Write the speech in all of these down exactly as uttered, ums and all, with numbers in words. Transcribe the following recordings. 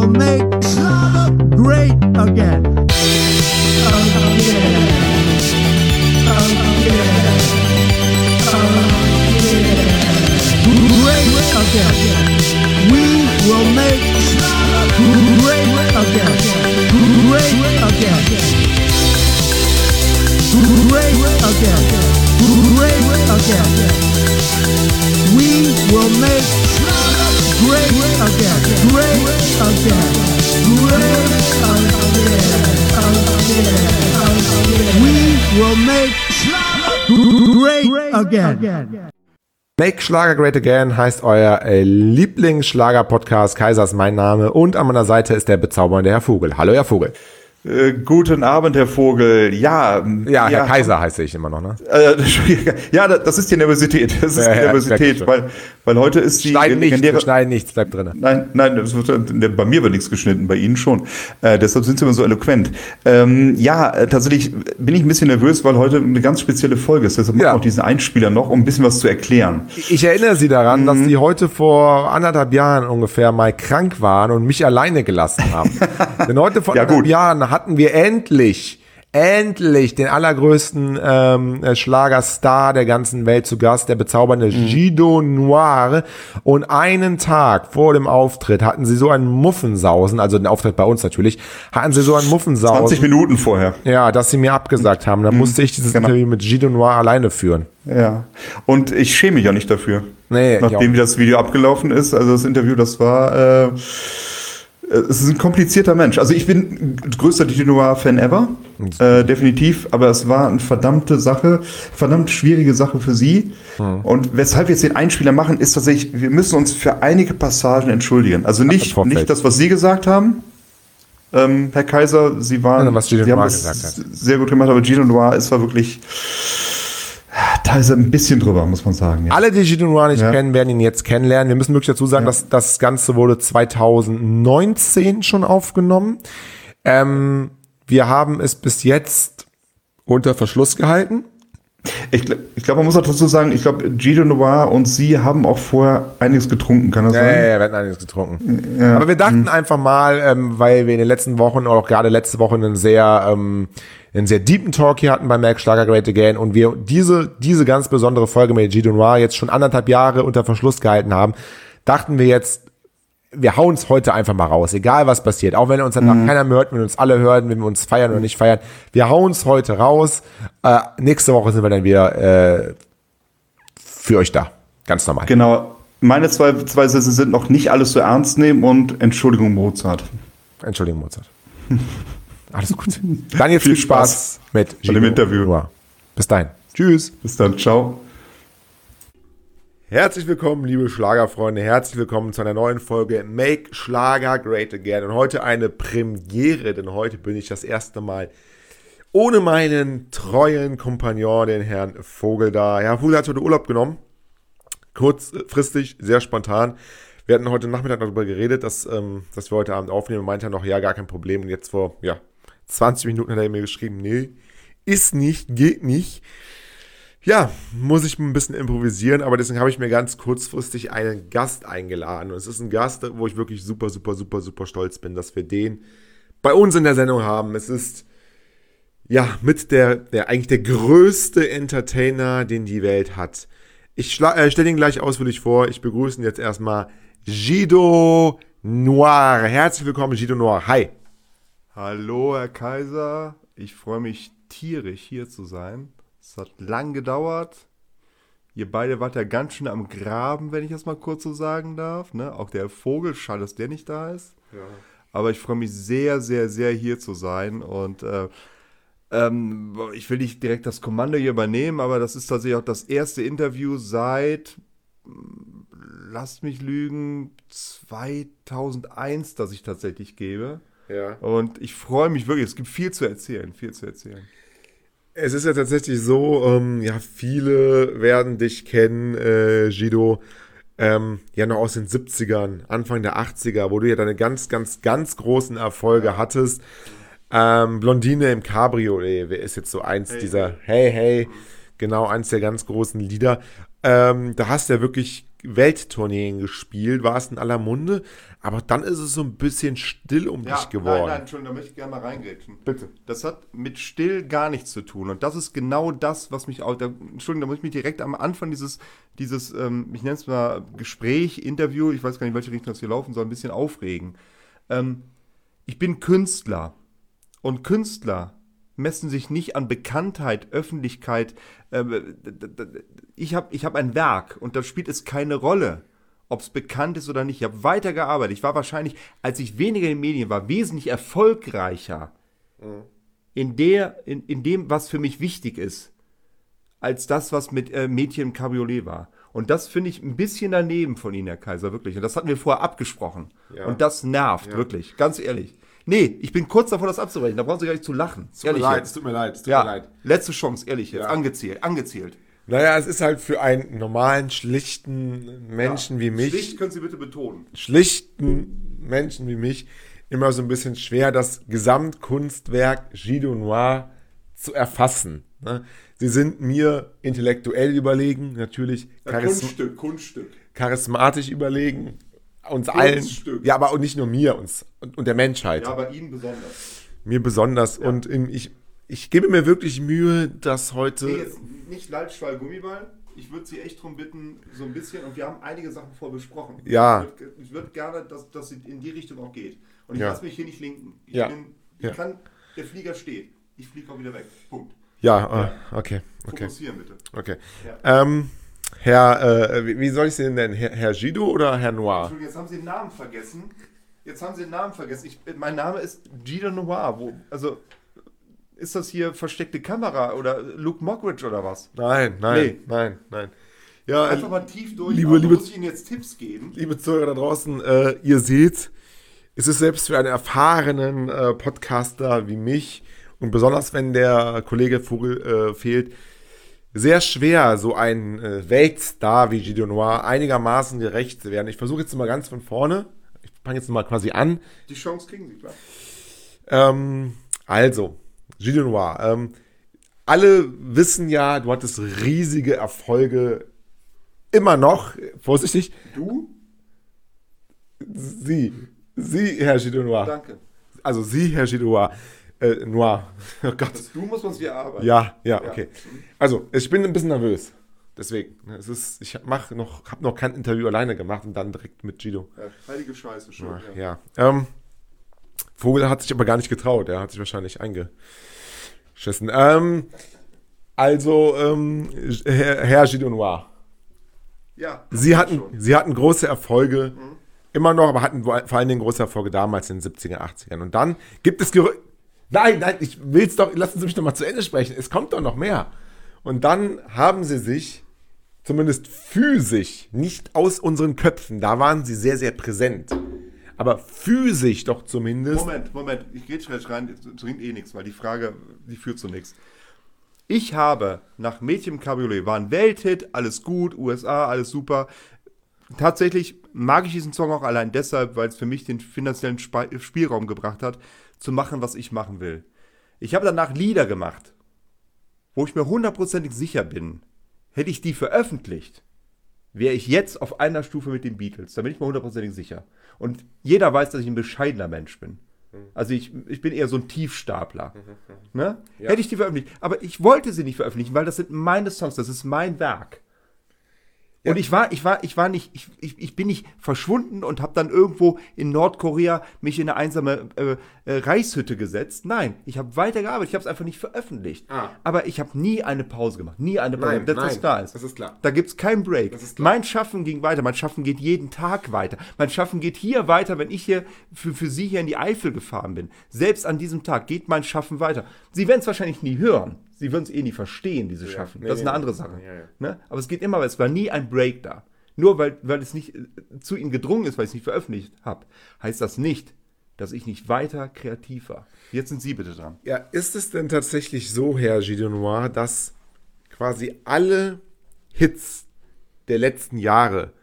will make Schlager great again. Oh yeah. Oh yeah. Oh yeah. Great again. We will make Schlager great again. Great again. Great again. Great again. We will make Schlager great again. Great again. Great again. We will make Schlager great again. Make Schlager Great Again heißt euer äh, Lieblingsschlager-Podcast. Kaiser ist mein Name und an meiner Seite ist der bezaubernde Herr Vogel. Hallo, Herr Vogel. Äh, guten Abend, Herr Vogel. Ja, ja, Herr ja, Kaiser heiße ich immer noch, ne? Äh, ja, das ist die Nervosität. Das ist ja, die Nervosität, ja, weil, weil heute ist die schneiden nichts, wir schneiden nichts, bleibt drin. Nein, nein, das wird, bei mir wird nichts geschnitten, bei Ihnen schon. Äh, deshalb sind Sie immer so eloquent. Ähm, ja, äh, tatsächlich bin ich ein bisschen nervös, weil heute eine ganz spezielle Folge ist. Deshalb machen wir auch diesen Einspieler noch, um ein bisschen was zu erklären. Ich erinnere Sie daran, mhm. dass Sie heute vor anderthalb Jahren ungefähr mal krank waren und mich alleine gelassen haben. Denn heute vor ja, anderthalb gut. Jahren hatten wir endlich Endlich, endlich den allergrößten ähm, Schlagerstar der ganzen Welt zu Gast, der bezaubernde mhm. Gido Noir. Und einen Tag vor dem Auftritt hatten sie so einen Muffensausen, also den Auftritt bei uns natürlich, hatten sie so einen Muffensausen. zwanzig Minuten vorher. Ja, dass sie mir abgesagt haben. Dann mhm. musste ich dieses genau. Interview mit Gido Noir alleine führen. Ja, und ich schäme mich ja nicht dafür. Nee, nachdem das Video abgelaufen ist, also das Interview, das war... Äh, Es ist ein komplizierter Mensch. Also ich bin größter Gido Noir-Fan ever, äh, definitiv. Aber es war eine verdammte Sache, verdammt schwierige Sache für Sie. Hm. Und weshalb wir jetzt den Einspieler machen, ist tatsächlich, wir müssen uns für einige Passagen entschuldigen. Also nicht, nicht das, was Sie gesagt haben, ähm, Herr Kaiser. Sie waren, ja, was Gido Sie haben Noir es gesagt hat. Sehr gut gemacht, aber Gido Noir ist war wirklich... Da ist er ein bisschen drüber, muss man sagen. Ja. Alle, die Gido Noir nicht ja. kennen, werden ihn jetzt kennenlernen. Wir müssen wirklich dazu sagen, ja. dass das Ganze wurde zwanzig neunzehn schon aufgenommen. Ähm, wir haben es bis jetzt unter Verschluss gehalten. Ich, ich glaube, man muss auch dazu sagen, ich glaube, Gido Noir und Sie haben auch vorher einiges getrunken, kann das ja, sein? Ja, ja, wir hatten einiges getrunken. Ja. Aber wir dachten mhm. einfach mal, ähm, weil wir in den letzten Wochen, oder auch gerade letzte Woche, einen sehr... Ähm, einen sehr deepen Talk hier hatten bei Make Schlager Great Again und wir diese diese ganz besondere Folge mit Gido Noir jetzt schon anderthalb Jahre unter Verschluss gehalten haben, dachten wir jetzt, wir hauen es heute einfach mal raus, egal was passiert, auch wenn uns danach mhm. keiner mehr hört, wenn uns alle hören, wenn wir uns feiern oder nicht feiern, wir hauen es heute raus, äh, nächste Woche sind wir dann wieder äh, für euch da, ganz normal. Genau, meine zwei, zwei Sätze sind noch nicht alles so ernst nehmen und Entschuldigung Mozart. Entschuldigung Mozart. Alles gut. Dann jetzt viel Spaß, Spaß mit Gido dem Interview. Noir. Bis dahin. Tschüss. Bis dann. Ciao. Herzlich willkommen, liebe Schlagerfreunde. Herzlich willkommen zu einer neuen Folge Make Schlager Great Again. Und heute eine Premiere, denn heute bin ich das erste Mal ohne meinen treuen Kompagnon, den Herrn Vogel, da. Herr Vogel hat heute Urlaub genommen. Kurzfristig, sehr spontan. Wir hatten heute Nachmittag darüber geredet, dass, ähm, dass wir heute Abend aufnehmen. Und meinte er noch, ja, gar kein Problem. Und jetzt vor, ja, zwanzig Minuten hat er mir geschrieben, nee, ist nicht, geht nicht. Ja, muss ich ein bisschen improvisieren, aber deswegen habe ich mir ganz kurzfristig einen Gast eingeladen. Und es ist ein Gast, wo ich wirklich super, super, super, super stolz bin, dass wir den bei uns in der Sendung haben. Es ist, ja, mit der, der eigentlich der größte Entertainer, den die Welt hat. Ich schla- äh, stelle ihn gleich ausführlich vor. Ich begrüße ihn jetzt erstmal Gido Noir. Herzlich willkommen, Gido Noir. Hi. Hallo, Herr Kaiser. Ich freue mich tierisch, hier zu sein. Es hat lang gedauert. Ihr beide wart ja ganz schön am Graben, wenn ich das mal kurz so sagen darf. Ne? Auch der Vogel, schade, dass der nicht da ist. Ja. Aber ich freue mich sehr, sehr, sehr, hier zu sein. Und äh, ähm, ich will nicht direkt das Kommando hier übernehmen, aber das ist tatsächlich auch das erste Interview seit, lasst mich lügen, zweitausendeins, das ich tatsächlich gebe. Ja. Und ich freue mich wirklich, es gibt viel zu erzählen, viel zu erzählen. Es ist ja tatsächlich so, ähm, ja, viele werden dich kennen, äh, Gido, ähm, ja noch aus den siebzigern, Anfang der achtziger, wo du ja deine ganz, ganz, ganz großen Erfolge ja. hattest. Ähm, Blondine im Cabriolet ist jetzt so eins hey, dieser, hey, hey, genau, eins der ganz großen Lieder. Ähm, da hast du ja wirklich Welttourneen gespielt, war es in aller Munde, aber dann ist es so ein bisschen still um ja, dich geworden. Nein, nein, Entschuldigung, da möchte ich gerne mal reingrätschen. Bitte. Das hat mit still gar nichts zu tun und das ist genau das, was mich auch, da, Entschuldigung, da muss ich mich direkt am Anfang dieses, dieses ähm, ich nenne es mal Gespräch, Interview, ich weiß gar nicht, in welche Richtung das hier laufen soll, ein bisschen aufregen. Ähm, ich bin Künstler und Künstler messen sich nicht an Bekanntheit, Öffentlichkeit. Ich habe ich hab ein Werk und da spielt es keine Rolle, ob es bekannt ist oder nicht. Ich habe weitergearbeitet. Ich war wahrscheinlich, als ich weniger in den Medien war, wesentlich erfolgreicher mhm. in, der, in, in dem, was für mich wichtig ist, als das, was mit äh, Mädchen im Cabriolet war. Und das finde ich ein bisschen daneben von Ihnen, Herr Kaiser, wirklich. Und das hatten wir vorher abgesprochen. Ja. Und das nervt, ja. wirklich, ganz ehrlich. Nee, ich bin kurz davor, das abzubrechen. Da brauchen Sie gar nicht zu lachen. Es tut mir leid, es tut mir leid, es tut ja, mir leid. Letzte Chance, ehrlich jetzt. Ja. Angezählt, angezählt. Naja, es ist halt für einen normalen, schlichten Menschen ja. wie mich. Schlicht können Sie bitte betonen. Schlichten Menschen wie mich immer so ein bisschen schwer, das Gesamtkunstwerk Gido Noir zu erfassen. Ne? Sie sind mir intellektuell überlegen, natürlich. Ja, charism- Kunststück, Kunststück. Charismatisch überlegen. Uns allen, ja, aber auch nicht nur mir uns und, und der Menschheit. Ja, aber Ihnen besonders. Mir besonders. Ja. Und ähm, ich, ich gebe mir wirklich Mühe, dass heute... Nee, jetzt nicht Leitschwall, Gummiball. Ich würde Sie echt darum bitten, so ein bisschen, und wir haben einige Sachen vorbesprochen. Ja. Ich würde würd gerne, dass, dass es in die Richtung auch geht. Und ich ja. lasse mich hier nicht linken. Ich, ja. bin, ich ja. kann, der Flieger steht. Ich fliege auch wieder weg. Punkt. Ja, ja. okay. okay. Fokussieren bitte. Okay. Ja. Ähm... Herr, äh, wie soll ich Sie denn nennen? Herr, Herr Gido oder Herr Noir? Entschuldigung, jetzt haben Sie den Namen vergessen. Jetzt haben Sie den Namen vergessen. Ich, mein Name ist Gido Noir. Wo, also, ist das hier versteckte Kamera oder Luke Mockridge oder was? Nein, nein, nee. nein, nein. Ja, einfach mal tief durch. Liebe, liebe, muss ich Ihnen jetzt Tipps geben? Liebe Zuhörer da draußen, äh, ihr seht, es ist selbst für einen erfahrenen äh, Podcaster wie mich und besonders wenn der Kollege Vogel äh, fehlt, sehr schwer, so ein äh, Weltstar wie Gido Noir einigermaßen gerecht zu werden. Ich versuche jetzt mal ganz von vorne. Ich fange jetzt mal quasi an. Die Chance kriegen Sie, klar. Ähm, also, Gido Noir. Ähm, alle wissen ja, du hattest riesige Erfolge. Immer noch. Vorsichtig. Du? Sie. Sie, Herr Gido Noir. Danke. Also Sie, Herr Gido Noir. Äh, Noir. Oh Gott. Das Du muss man sich erarbeiten. Ja, ja, okay. Also, ich bin ein bisschen nervös. Deswegen. Es ist, ich mache noch, habe noch kein Interview alleine gemacht und dann direkt mit Gido. Ja, heilige Scheiße schon. Ja. ja. Ähm, Vogel hat sich aber gar nicht getraut. Er hat sich wahrscheinlich eingeschissen. Ähm, also, ähm, Herr, Herr Gido Noir. Ja. Sie hatten, Sie hatten große Erfolge. Mhm. Immer noch, aber hatten vor allen Dingen große Erfolge damals in den siebziger, achtzigern. Und dann gibt es Gerüchte. Nein, nein, ich will es doch, lassen Sie mich doch mal zu Ende sprechen. Es kommt doch noch mehr. Und dann haben sie sich, zumindest physisch, nicht aus unseren Köpfen, da waren sie sehr, sehr präsent. Aber physisch doch zumindest. Moment, Moment, ich gehe schnell rein, es bringt eh nichts, weil die Frage, die führt zu nichts. Ich habe nach Mädchen im Cabriolet, war ein Welthit, alles gut, U S A, alles super. Tatsächlich mag ich diesen Song auch allein deshalb, weil es für mich den finanziellen Sp- Spielraum gebracht hat, zu machen, was ich machen will. Ich habe danach Lieder gemacht, wo ich mir hundertprozentig sicher bin, hätte ich die veröffentlicht, wäre ich jetzt auf einer Stufe mit den Beatles. Da bin ich mir hundertprozentig sicher. Und jeder weiß, dass ich ein bescheidener Mensch bin. Also ich, ich bin eher so ein Tiefstapler. Ne? Ja. Hätte ich die veröffentlicht. Aber ich wollte sie nicht veröffentlichen, weil das sind meine Songs, das ist mein Werk. Ja. Und ich war, ich war, ich war nicht, ich, ich, ich bin nicht verschwunden und habe dann irgendwo in Nordkorea mich in eine einsame äh, äh, Reishütte gesetzt. Nein, ich habe weitergearbeitet, ich habe es einfach nicht veröffentlicht. Ah. Aber ich habe nie eine Pause gemacht, nie eine Pause. Nein, das nein, ist klar. Das ist klar. Da gibt es keinen Break. Mein Schaffen ging weiter, mein Schaffen geht jeden Tag weiter. Mein Schaffen geht hier weiter, wenn ich hier für, für Sie hier in die Eifel gefahren bin. Selbst an diesem Tag geht mein Schaffen weiter. Sie werden es wahrscheinlich nie hören. Sie würden es eh nie verstehen, diese ja, Schaffen. Nee, das ist eine nee, andere Sache. Ja, ja. Ne? Aber es geht immer, weil es war nie ein Break da. Nur weil, weil es nicht äh, zu Ihnen gedrungen ist, weil ich es nicht veröffentlicht habe, heißt das nicht, dass ich nicht weiter kreativ war. Jetzt sind Sie bitte dran. Ja, ist es denn tatsächlich so, Herr Gido Noir, dass quasi alle Hits der letzten Jahre,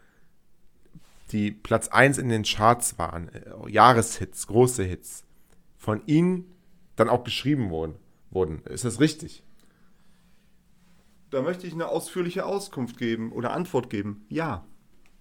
die Platz eins in den Charts waren, äh, Jahreshits, große Hits, von Ihnen dann auch geschrieben wurden? wurden? Ist das richtig? Da möchte ich eine ausführliche Auskunft geben oder Antwort geben. Ja.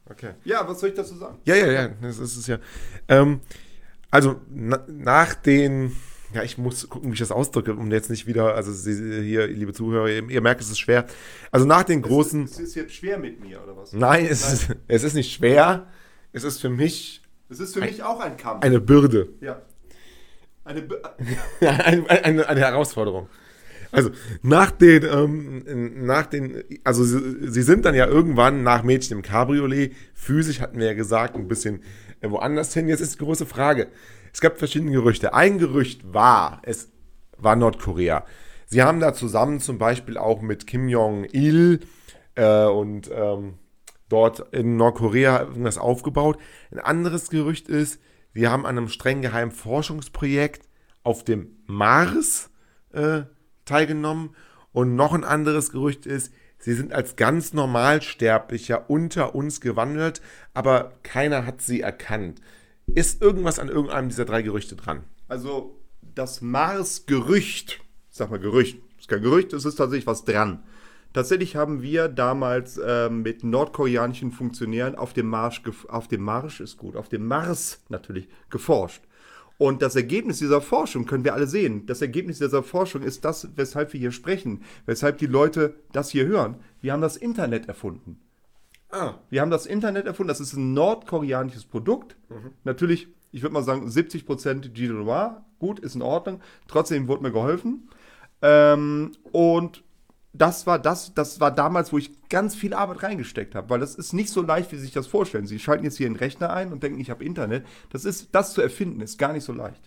okay. Ja, was soll ich dazu sagen? Ja, ja, ja, das ist es ja. Ähm, also na, nach den, ja, ich muss gucken, wie ich das ausdrücke, um jetzt nicht wieder, also Sie, hier, liebe Zuhörer, ihr, ihr merkt, es ist schwer. Also nach den großen... Es ist, es ist jetzt schwer mit mir, oder was? Nein, es, Nein. Ist, es ist nicht schwer, es ist für mich... Es ist für ein, mich auch ein Kampf. Eine Bürde. Ja. Eine, Be- eine, eine, eine Herausforderung. Also nach den, ähm, nach den, also sie, sie sind dann ja irgendwann nach Mädchen im Cabriolet, physisch hatten wir ja gesagt, ein bisschen äh, woanders hin. Jetzt ist die große Frage. Es gab verschiedene Gerüchte. Ein Gerücht war, es war Nordkorea. Sie haben da zusammen zum Beispiel auch mit Kim Jong-il äh, und ähm, dort in Nordkorea irgendwas aufgebaut. Ein anderes Gerücht ist, sie haben an einem streng geheimen Forschungsprojekt auf dem Mars äh, teilgenommen. Und noch ein anderes Gerücht ist, sie sind als ganz Normalsterblicher unter uns gewandelt, aber keiner hat sie erkannt. Ist irgendwas an irgendeinem dieser drei Gerüchte dran? Also das Mars-Gerücht, ich sag mal Gerücht, ist kein Gerücht, es ist tatsächlich was dran. Tatsächlich haben wir damals äh, mit nordkoreanischen Funktionären auf dem Mars, auf dem Mars ist gut, auf dem Mars natürlich geforscht. Und das Ergebnis dieser Forschung können wir alle sehen. Das Ergebnis dieser Forschung ist das, weshalb wir hier sprechen, weshalb die Leute das hier hören. Wir haben das Internet erfunden. Ah. Wir haben das Internet erfunden, das ist ein nordkoreanisches Produkt. Mhm. Natürlich, ich würde mal sagen, siebzig Prozent G D Noir, gut, ist in Ordnung. Trotzdem wurde mir geholfen. Ähm, und das war das, das war damals, wo ich ganz viel Arbeit reingesteckt habe, weil das ist nicht so leicht, wie Sie sich das vorstellen. Sie schalten jetzt hier einen Rechner ein und denken, ich habe Internet. Das ist, das zu erfinden, ist gar nicht so leicht.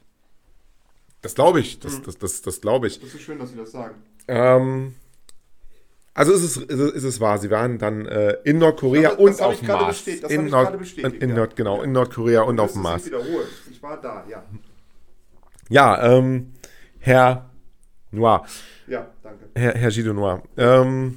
Das glaube ich, das, das, das, das glaube ich. Das ist schön, dass Sie das sagen. Ähm, also ist es, ist es, ist es wahr, Sie waren dann äh, in Nordkorea das, das und auf dem Mars. Das in habe ich Nord- gerade bestätigt. In, ja. Nord, genau, in Nordkorea und auf dem Mars. Ich wiederholen. Ich war da, ja. Ja, ähm, Herr Noir. Ja, danke. Herr, Herr Gilles Noir. Ähm,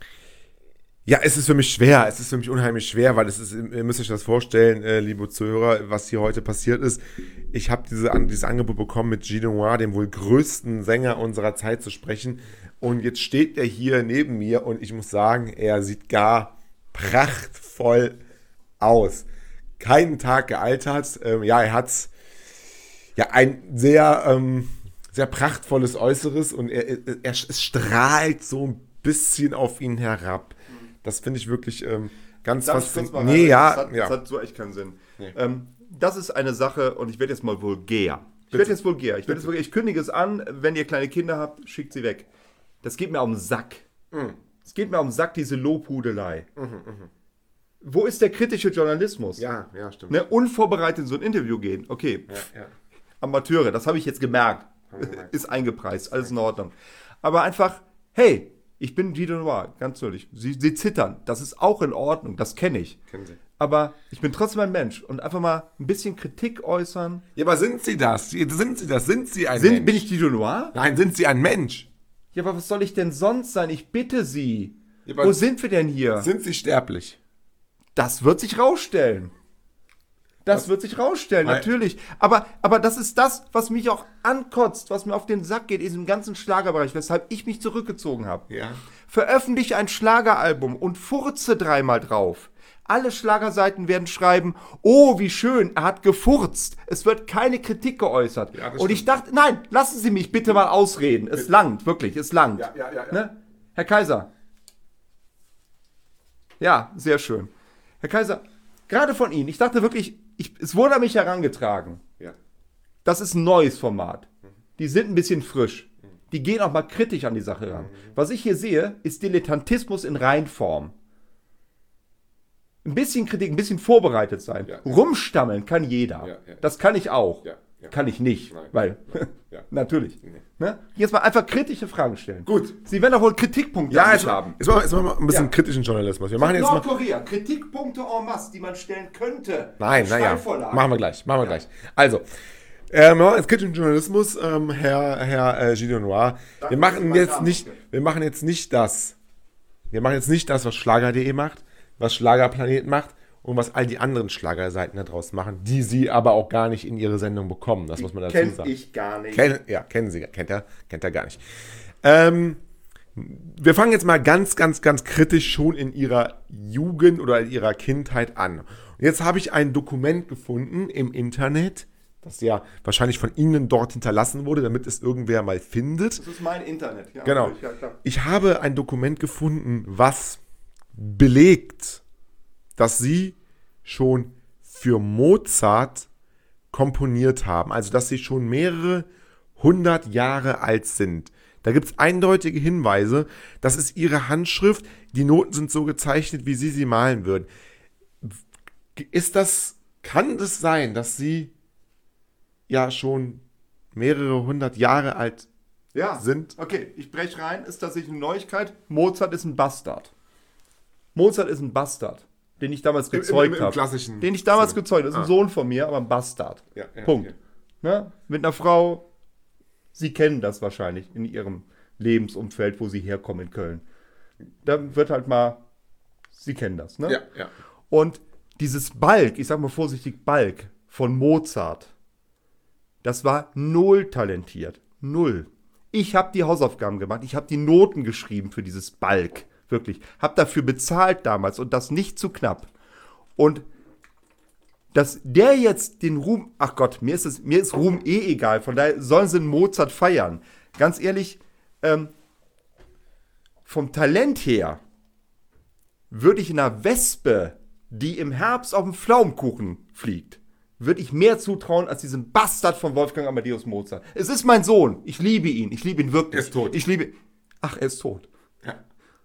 ja, es ist für mich schwer. Es ist für mich unheimlich schwer, weil es ist, ihr müsst euch das vorstellen, äh, liebe Zuhörer, was hier heute passiert ist. Ich habe diese, dieses Angebot bekommen, mit Gilles Noir, dem wohl größten Sänger unserer Zeit, zu sprechen. Und jetzt steht er hier neben mir und ich muss sagen, er sieht gar prachtvoll aus. Keinen Tag gealtert. Ähm, ja, er hat ja ein sehr... Ähm, sehr prachtvolles Äußeres und er, er, er, es strahlt so ein bisschen auf ihn herab. Das finde ich wirklich ähm, ganz faszinierend. Nee, ja, das, hat, ja. das hat so echt keinen Sinn. Nee. Ähm, das ist eine Sache und ich werde jetzt mal vulgär. Ich werde jetzt vulgär. Ich, jetzt vulgär. Ich kündige es an, wenn ihr kleine Kinder habt, schickt sie weg. Das geht mir um den Sack. Mhm. Es geht mir um den Sack, diese Lobhudelei. Mhm, mh. Wo ist der kritische Journalismus? Ja, ja, stimmt. Ne, unvorbereitet in so ein Interview gehen. Okay, ja, ja. Amateure, das habe ich jetzt gemerkt. Ist eingepreist, alles in Ordnung. Aber einfach, hey, ich bin Gilles Noir, ganz ehrlich. Sie, sie zittern, das ist auch in Ordnung, das kenne ich. Kennen Sie. Aber ich bin trotzdem ein Mensch und einfach mal ein bisschen Kritik äußern. Ja, aber sind Sie das? Sind Sie das? Sind Sie ein sind, Mensch? Bin ich Gilles Noir? Nein, sind Sie ein Mensch? Ja, aber was soll ich denn sonst sein? Ich bitte Sie. Ja, wo sind wir denn hier? Sind Sie sterblich? Das wird sich rausstellen. Das was? wird sich rausstellen, Nein. natürlich. Aber, aber das ist das, was mich auch ankotzt, was mir auf den Sack geht, in diesem ganzen Schlagerbereich, weshalb ich mich zurückgezogen habe. Ja. Veröffentliche ein Schlageralbum und furze dreimal drauf. Alle Schlagerseiten werden schreiben, oh, wie schön, er hat gefurzt. Es wird keine Kritik geäußert. Ja, und ich dachte, nein, lassen Sie mich bitte mal ausreden. Es langt, wirklich, es langt. Ja, ja, ja, ja. Ne? Herr Kaiser. Ja, sehr schön. Herr Kaiser, gerade von Ihnen, ich dachte wirklich, ich, es wurde an mich herangetragen. Ja. Das ist ein neues Format. Die sind ein bisschen frisch. Die gehen auch mal kritisch an die Sache ran. Was ich hier sehe, ist Dilettantismus in Reinform. Ein bisschen Kritik, ein bisschen vorbereitet sein. Ja. Rumstammeln kann jeder. Ja, ja. Das kann ich auch. Ja, ja. Kann ich nicht. Nein. Weil, ja. natürlich. Nee. Ne? Jetzt mal einfach kritische Fragen stellen. Gut. Sie werden doch wohl Kritikpunkte ja, jetzt haben. Jetzt machen wir, jetzt machen wir ein bisschen ja. kritischen Journalismus. Wir machen jetzt Nordkorea, mal Kritikpunkte en masse, die man stellen könnte. Nein, naja. Machen wir gleich. Machen wir ja. gleich. Also, ähm, wir machen jetzt kritischen Journalismus, ähm, Herr, Herr äh, Gilles Noir. Wir machen jetzt nicht, wir machen jetzt nicht das. Wir machen jetzt nicht das, was Schlager punkt de macht, was Schlagerplanet macht und was all die anderen Schlagerseiten da draußen machen, die sie aber auch gar nicht in ihre Sendung bekommen. Das die muss man dazu kenn sagen. Ich gar nicht. Ken, ja, kennen Sie, kennt er, kennt er gar nicht. Ähm, wir fangen jetzt mal ganz, ganz, ganz kritisch schon in ihrer Jugend oder in ihrer Kindheit an. Und jetzt habe ich ein Dokument gefunden im Internet, das ja wahrscheinlich von Ihnen dort hinterlassen wurde, damit es irgendwer mal findet. Das ist mein Internet. Ja, genau. Ja, klar. Ich habe ein Dokument gefunden, was belegt, dass Sie schon für Mozart komponiert haben. Also, dass Sie schon mehrere hundert Jahre alt sind. Da gibt es eindeutige Hinweise. Das ist Ihre Handschrift. Die Noten sind so gezeichnet, wie Sie sie malen würden. Ist das, kann es sein, dass Sie ja schon mehrere hundert Jahre alt ja. sind? Okay, ich breche rein. Ist tatsächlich eine Neuigkeit. Mozart ist ein Bastard. Mozart ist ein Bastard, den ich damals gezeugt habe. Den ich damals Sinn. gezeugt habe. Das ist ah. ein Sohn von mir, aber ein Bastard. Ja, ja, Punkt. Okay. Ne? Mit einer Frau, Sie kennen das wahrscheinlich in Ihrem Lebensumfeld, wo Sie herkommen in Köln. Da wird halt mal, Sie kennen das. Ne? Ja, ja. Und dieses Balk, ich sag mal vorsichtig Balk von Mozart, das war null talentiert. Null. Ich habe die Hausaufgaben gemacht. Ich habe die Noten geschrieben für dieses Balk. Wirklich. Habe dafür bezahlt damals und das nicht zu knapp. Und dass der jetzt den Ruhm, ach Gott, mir ist, es, mir ist Ruhm eh egal. Von daher sollen sie einen Mozart feiern. Ganz ehrlich, ähm, vom Talent her würde ich einer Wespe, die im Herbst auf dem Pflaumenkuchen fliegt, würde ich mehr zutrauen als diesem Bastard von Wolfgang Amadeus Mozart. Es ist mein Sohn. Ich liebe ihn. Ich liebe ihn wirklich. Er ist tot. Ich liebe. Ach, er ist tot. Ja.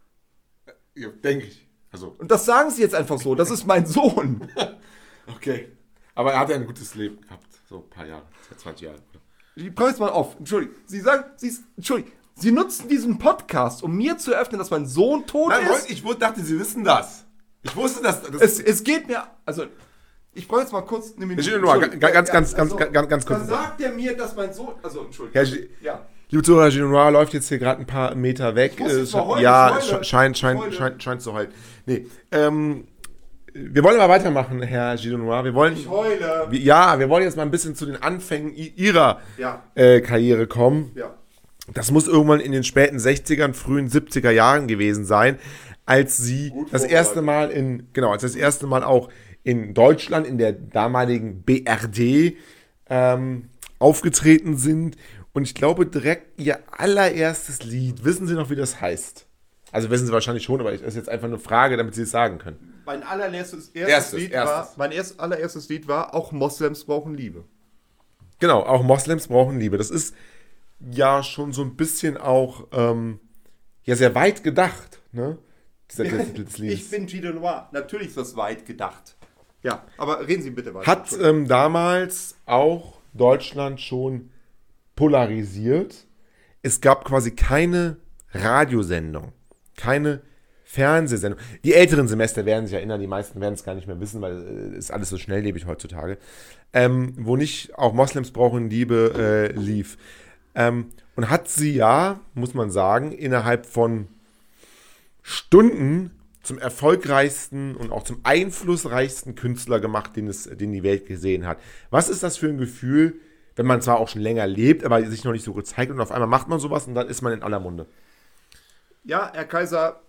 Ja, denke ich. Also. Und das sagen sie jetzt einfach so. Das ist mein Sohn. Okay. Aber er hat ja ein gutes Leben gehabt. So ein paar Jahre. zwanzig Jahre. Ich brauche jetzt mal auf. Entschuldigung. Sie sagen, Sie, Entschuldigung. Sie nutzen diesen Podcast, um mir zu eröffnen, dass mein Sohn tot Nein, ist. Ich dachte, Sie wissen das. Ich wusste das. das es, es geht mir. Also. Ich brauche jetzt mal kurz eine Minute. Nur, ganz, ganz, ganz, also, ganz, ganz, ganz kurz. Dann sagt er mir, dass mein Sohn. Also, Entschuldigung. Herr, ja. Liebe Zuhörer, Gilles Noir läuft jetzt hier gerade ein paar Meter weg. Äh, heulen, ja, scheint, scheint, scheint, scheint zu heulen. Nee, ähm, wir wollen aber weitermachen, Herr Gilles Noir. Wir wollen, ich heule. Wir, ja, wir wollen jetzt mal ein bisschen zu den Anfängen Ihrer ja. äh, Karriere kommen. Ja. Das muss irgendwann in den späten sechzigern, frühen siebziger Jahren gewesen sein, als Sie Gut das erste Mal in, genau, als das erste Mal auch in Deutschland, in der damaligen B R D, ähm, aufgetreten sind. Und ich glaube, direkt Ihr allererstes Lied, wissen Sie noch, wie das heißt? Also wissen Sie wahrscheinlich schon, aber das ist jetzt einfach eine Frage, damit Sie es sagen können. Mein allererstes erstes erstes, Lied erstes. war, mein erst, allererstes Lied war, auch Moslems brauchen Liebe. Genau, auch Moslems brauchen Liebe. Das ist ja schon so ein bisschen auch, ähm, ja, sehr weit gedacht, ne? Dieser Titel des Liedes. Ich bin Gilles Noir. Natürlich ist das weit gedacht. Ja, aber reden Sie bitte weiter. Hat ähm, damals auch Deutschland schon polarisiert. Es gab quasi keine Radiosendung, keine Fernsehsendung. Die älteren Semester werden sich erinnern, die meisten werden es gar nicht mehr wissen, weil es äh, ist alles so schnelllebig heutzutage, ähm, wo nicht auch Moslems brauchen Liebe äh, lief. Ähm, und hat sie ja, muss man sagen, innerhalb von Stunden zum erfolgreichsten und auch zum einflussreichsten Künstler gemacht, den, es, den die Welt gesehen hat. Was ist das für ein Gefühl, wenn man zwar auch schon länger lebt, aber sich noch nicht so gezeigt und auf einmal macht man sowas und dann ist man in aller Munde? Ja, Herr Kaiser,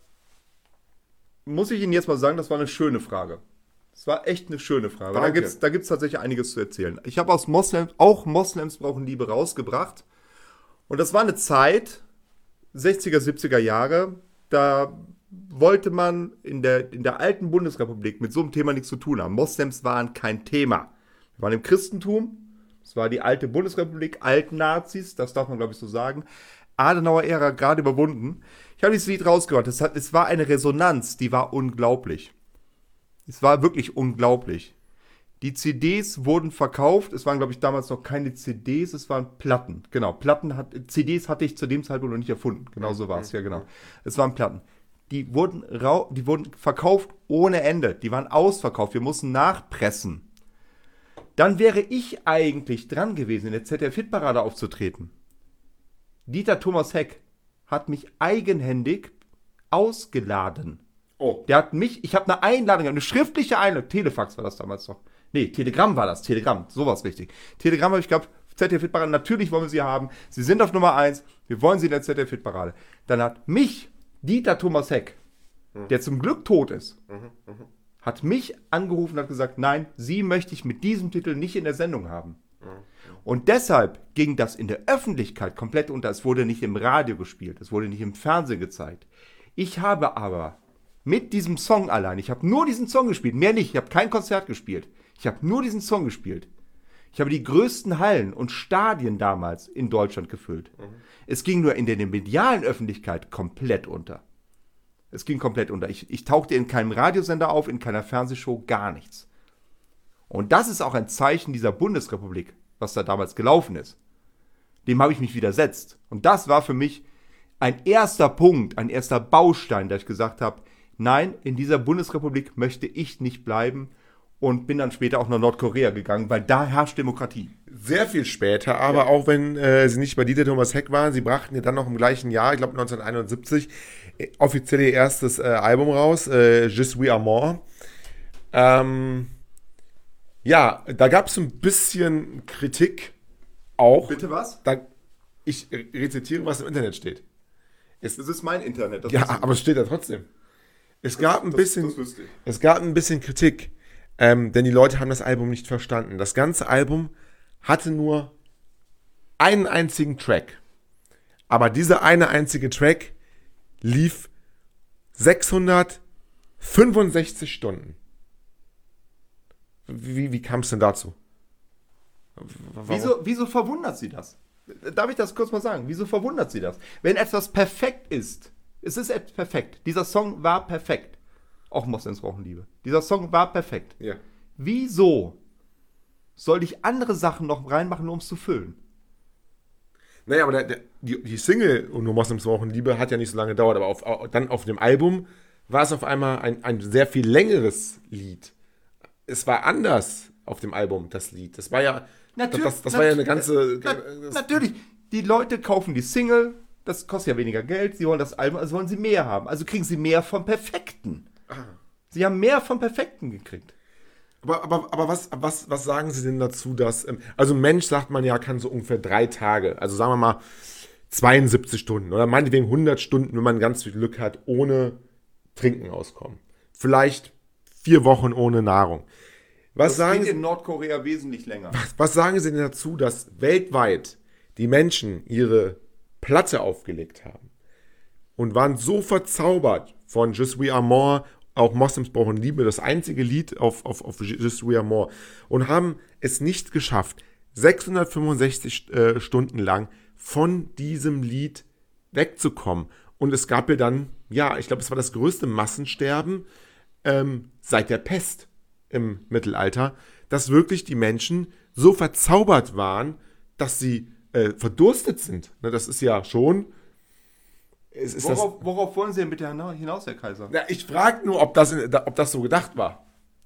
muss ich Ihnen jetzt mal sagen, das war eine schöne Frage. Das war echt eine schöne Frage. Danke. Da gibt es da gibt's tatsächlich einiges zu erzählen. Ich habe aus Moslems, auch Moslems brauchen Liebe rausgebracht. Und das war eine Zeit, sechziger, siebziger Jahre, da wollte man in der, in der alten Bundesrepublik mit so einem Thema nichts zu tun haben. Moslems waren kein Thema. Wir waren im Christentum, es war die alte Bundesrepublik, alten Nazis, das darf man glaube ich so sagen. Adenauer-Ära gerade überwunden. Ich habe dieses Lied rausgebracht. Es, hat, es war eine Resonanz, die war unglaublich. Es war wirklich unglaublich. Die C Ds wurden verkauft. Es waren, glaube ich, damals noch keine C Ds, es waren Platten. Genau, Platten hat, C Ds hatte ich zu dem Zeitpunkt noch nicht erfunden. Genau so war es, ja genau. Es waren Platten. Die wurden, rau- die wurden verkauft ohne Ende. Die waren ausverkauft. Wir mussten nachpressen. Dann wäre ich eigentlich dran gewesen, in der Z D F-Hitparade aufzutreten. Dieter Thomas Heck hat mich eigenhändig ausgeladen. Oh. Der hat mich, ich habe eine Einladung, eine schriftliche Einladung, Telefax war das damals noch. Nee, Telegramm war das, Telegramm, sowas richtig. Telegramm habe ich gehabt, Z D F-Hitparade, natürlich wollen wir sie haben. Sie sind auf Nummer eins, wir wollen sie in der Z D F-Hitparade. Dann hat mich Dieter Thomas Heck, mhm. der zum Glück tot ist, mhm. Mhm. hat mich angerufen und hat gesagt, nein, sie möchte ich mit diesem Titel nicht in der Sendung haben. Mhm. Und deshalb ging das in der Öffentlichkeit komplett unter. Es wurde nicht im Radio gespielt, es wurde nicht im Fernsehen gezeigt. Ich habe aber mit diesem Song allein, ich habe nur diesen Song gespielt, mehr nicht, ich habe kein Konzert gespielt. Ich habe nur diesen Song gespielt. Ich habe die größten Hallen und Stadien damals in Deutschland gefüllt. Mhm. Es ging nur in der medialen Öffentlichkeit komplett unter. Es ging komplett unter. Ich, ich tauchte in keinem Radiosender auf, in keiner Fernsehshow, gar nichts. Und das ist auch ein Zeichen dieser Bundesrepublik, was da damals gelaufen ist. Dem habe ich mich widersetzt. Und das war für mich ein erster Punkt, ein erster Baustein, da ich gesagt habe, nein, in dieser Bundesrepublik möchte ich nicht bleiben. Und bin dann später auch nach Nordkorea gegangen, weil da herrscht Demokratie. Sehr viel später, aber ja. auch wenn äh, sie nicht bei Dieter Thomas Heck waren, sie brachten ja dann noch im gleichen Jahr, ich glaube neunzehnhunderteinundsiebzig, äh, offiziell ihr erstes äh, Album raus, äh, Je suis amour. Ähm, ja, da gab es ein bisschen Kritik auch. Bitte was? Da, ich rezitiere, was im Internet steht. Es, das ist mein Internet. Das ja, aber es steht da trotzdem. Es gab ein bisschen, das, das es gab ein bisschen Kritik. Ähm, denn die Leute haben das Album nicht verstanden. Das ganze Album hatte nur einen einzigen Track. Aber dieser eine einzige Track lief sechshundertfünfundsechzig Stunden. Wie, wie kam es denn dazu? Wieso, wieso verwundert sie das? Darf ich das kurz mal sagen? Wieso verwundert sie das? Wenn etwas perfekt ist, es ist perfekt. Dieser Song war perfekt. Auch Moslems brauchen Liebe. Dieser Song war perfekt. Ja. Wieso soll ich andere Sachen noch reinmachen, nur um es zu füllen? Naja, aber der, der, die, die Single und nur Moslems brauchen Liebe hat ja nicht so lange gedauert. Aber auf, dann auf dem Album war es auf einmal ein, ein sehr viel längeres Lied. Es war anders auf dem Album, das Lied. Das war ja, natürlich, das, das war ja eine ganze... Na, natürlich, die Leute kaufen die Single, das kostet ja weniger Geld, sie wollen das Album, also wollen sie mehr haben. Also kriegen sie mehr vom Perfekten. Sie haben mehr vom Perfekten gekriegt. Aber, aber, aber was, was, was sagen Sie denn dazu, dass, also ein Mensch, sagt man ja, kann so ungefähr drei Tage, also sagen wir mal zweiundsiebzig Stunden oder meinetwegen hundert Stunden, wenn man ganz viel Glück hat, ohne Trinken auskommen. Vielleicht vier Wochen ohne Nahrung. Was das sagen geht Sie, in Nordkorea wesentlich länger. Was, was sagen Sie denn dazu, dass weltweit die Menschen ihre Platte aufgelegt haben und waren so verzaubert von Je suis amour, auch Moslems brauchen Liebe, das einzige Lied auf, auf, auf Je suis amour, und haben es nicht geschafft, sechshundertfünfundsechzig äh, Stunden lang von diesem Lied wegzukommen. Und es gab ja dann, ja, ich glaube, es war das größte Massensterben ähm, seit der Pest im Mittelalter, dass wirklich die Menschen so verzaubert waren, dass sie äh, verdurstet sind. Ne, das ist ja schon... Es ist worauf, das, worauf wollen Sie denn bitte hinaus, Herr Kaiser? Ja, ich frage nur, ob das, ob das so gedacht war.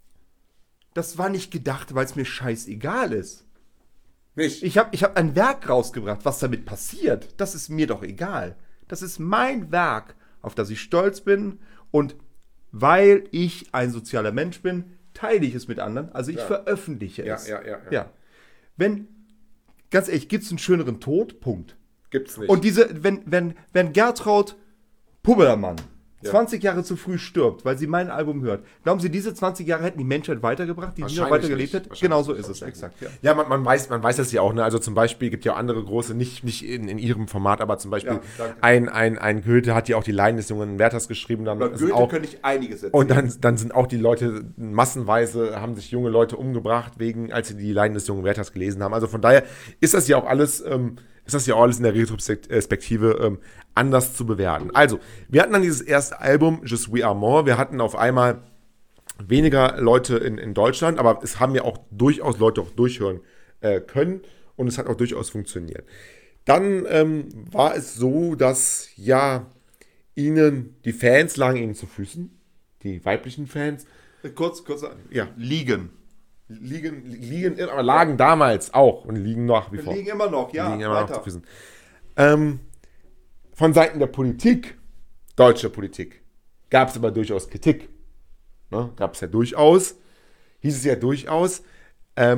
Das war nicht gedacht, weil es mir scheißegal ist. Nicht? Ich habe ich hab ein Werk rausgebracht, was damit passiert. Das ist mir doch egal. Das ist mein Werk, auf das ich stolz bin. Und weil ich ein sozialer Mensch bin, teile ich es mit anderen. Also ich ja. veröffentliche ja, es. Ja, ja, ja. ja. Wenn, ganz ehrlich, gibt es einen schöneren Tod? Punkt. Gibt's nicht. Und diese, wenn, wenn, wenn Gertraud Pubbermann ja. zwanzig Jahre zu früh stirbt, weil sie mein Album hört, glauben Sie, diese zwanzig Jahre hätten die Menschheit weitergebracht, die die noch weitergelebt hätte? Genau so ist es, exakt. Ja, ja man, man, weiß, man weiß das ja auch, ne? Also zum Beispiel gibt ja auch andere große, nicht, nicht in, in ihrem Format, aber zum Beispiel ja, ein, ein, ein Goethe hat ja auch die Leiden des jungen Werthers geschrieben. Dann Über Goethe auch, könnte ich einiges erzählen. Und dann, dann sind auch die Leute, massenweise haben sich junge Leute umgebracht, wegen, als sie die Leiden des jungen Werthers gelesen haben. Also von daher ist das ja auch alles... Ähm, ist das ja auch alles in der Retrospektive ähm, anders zu bewerten. Also, wir hatten dann dieses erste Album, Je suis amour. Wir hatten auf einmal weniger Leute in, in Deutschland, aber es haben ja auch durchaus Leute auch durchhören äh, können und es hat auch durchaus funktioniert. Dann ähm, war es so, dass ja ihnen, die Fans lagen ihnen zu Füßen, die weiblichen Fans. Kurz, kurz, ja. liegen. Liegen, liegen, aber lagen damals auch und liegen nach wie vor. Liegen immer noch, ja. Liegen immer noch zu Füßen. Ähm, von Seiten der Politik, deutscher Politik, gab es aber durchaus Kritik. Ne? Gab es ja durchaus, hieß es ja durchaus, ähm,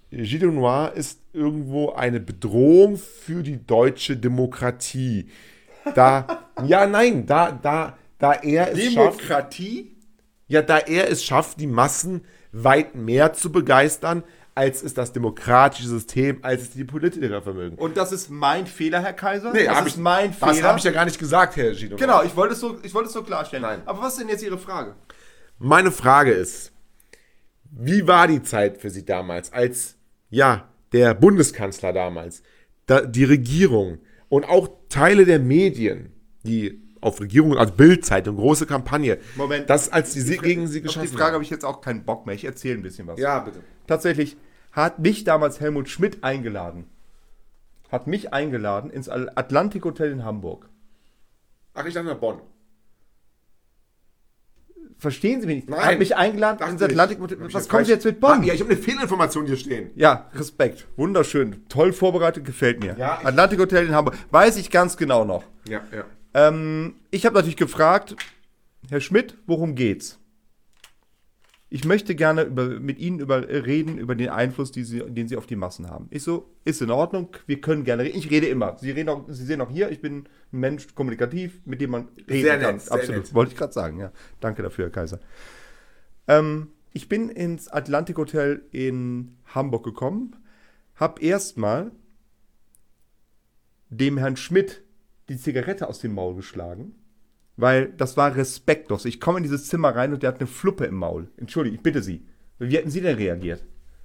Gilles Noir ist irgendwo eine Bedrohung für die deutsche Demokratie. Da, ja, nein, da, da, da er es schafft... Demokratie? Ja, da er es schafft, die Massen weit mehr zu begeistern, als es das demokratische System, als es die Politiker vermögen. Und das ist mein Fehler, Herr Kaiser? Nee, das ist ich, mein Fehler. Das habe ich ja gar nicht gesagt, Herr Gilles Noir. Genau, ich wollte es so, ich wollte es so klarstellen. Nein. Aber was ist denn jetzt Ihre Frage? Meine Frage ist, wie war die Zeit für Sie damals, als, ja, der Bundeskanzler damals, da, die Regierung und auch Teile der Medien, die auf Regierung, als Bild-Zeitung, große Kampagne, Moment, das als die, die gegen Sie geschossen haben? Auf die Frage habe ich jetzt auch keinen Bock mehr. Ich erzähle ein bisschen was. Ja, bitte. Tatsächlich hat mich damals Helmut Schmidt eingeladen. Hat mich eingeladen ins Atlantic Hotel in Hamburg. Ach, ich dachte nach Bonn. Verstehen Sie mich nicht? Nein. Hat mich eingeladen ins Atlantic Hotel. Was kommen Sie jetzt mit Bonn? Ja, ich habe eine Fehlinformation hier stehen. Ja, Respekt. Wunderschön. Toll vorbereitet, gefällt mir. Ja, Atlantic Hotel in Hamburg. Weiß ich ganz genau noch. Ja, ja. Ähm, ich habe natürlich gefragt, Herr Schmidt, worum geht's? Ich möchte gerne über, mit Ihnen über, reden über den Einfluss, die Sie, den Sie auf die Massen haben. Ich so, ist in Ordnung, wir können gerne reden. Ich rede immer. Sie, reden auch, Sie sehen auch hier, ich bin ein Mensch, kommunikativ, mit dem man reden sehr kann. Nett, sehr Absolut, nett. wollte ich gerade sagen. Ja. Danke dafür, Herr Kaiser. Ähm, ich bin ins Atlantic Hotel in Hamburg gekommen, habe erstmal dem Herrn Schmidt die Zigarette aus dem Maul geschlagen. Weil das war respektlos. Ich komme in dieses Zimmer rein und der hat eine Fluppe im Maul. Entschuldigung, ich bitte Sie. Wie hätten Sie denn reagiert?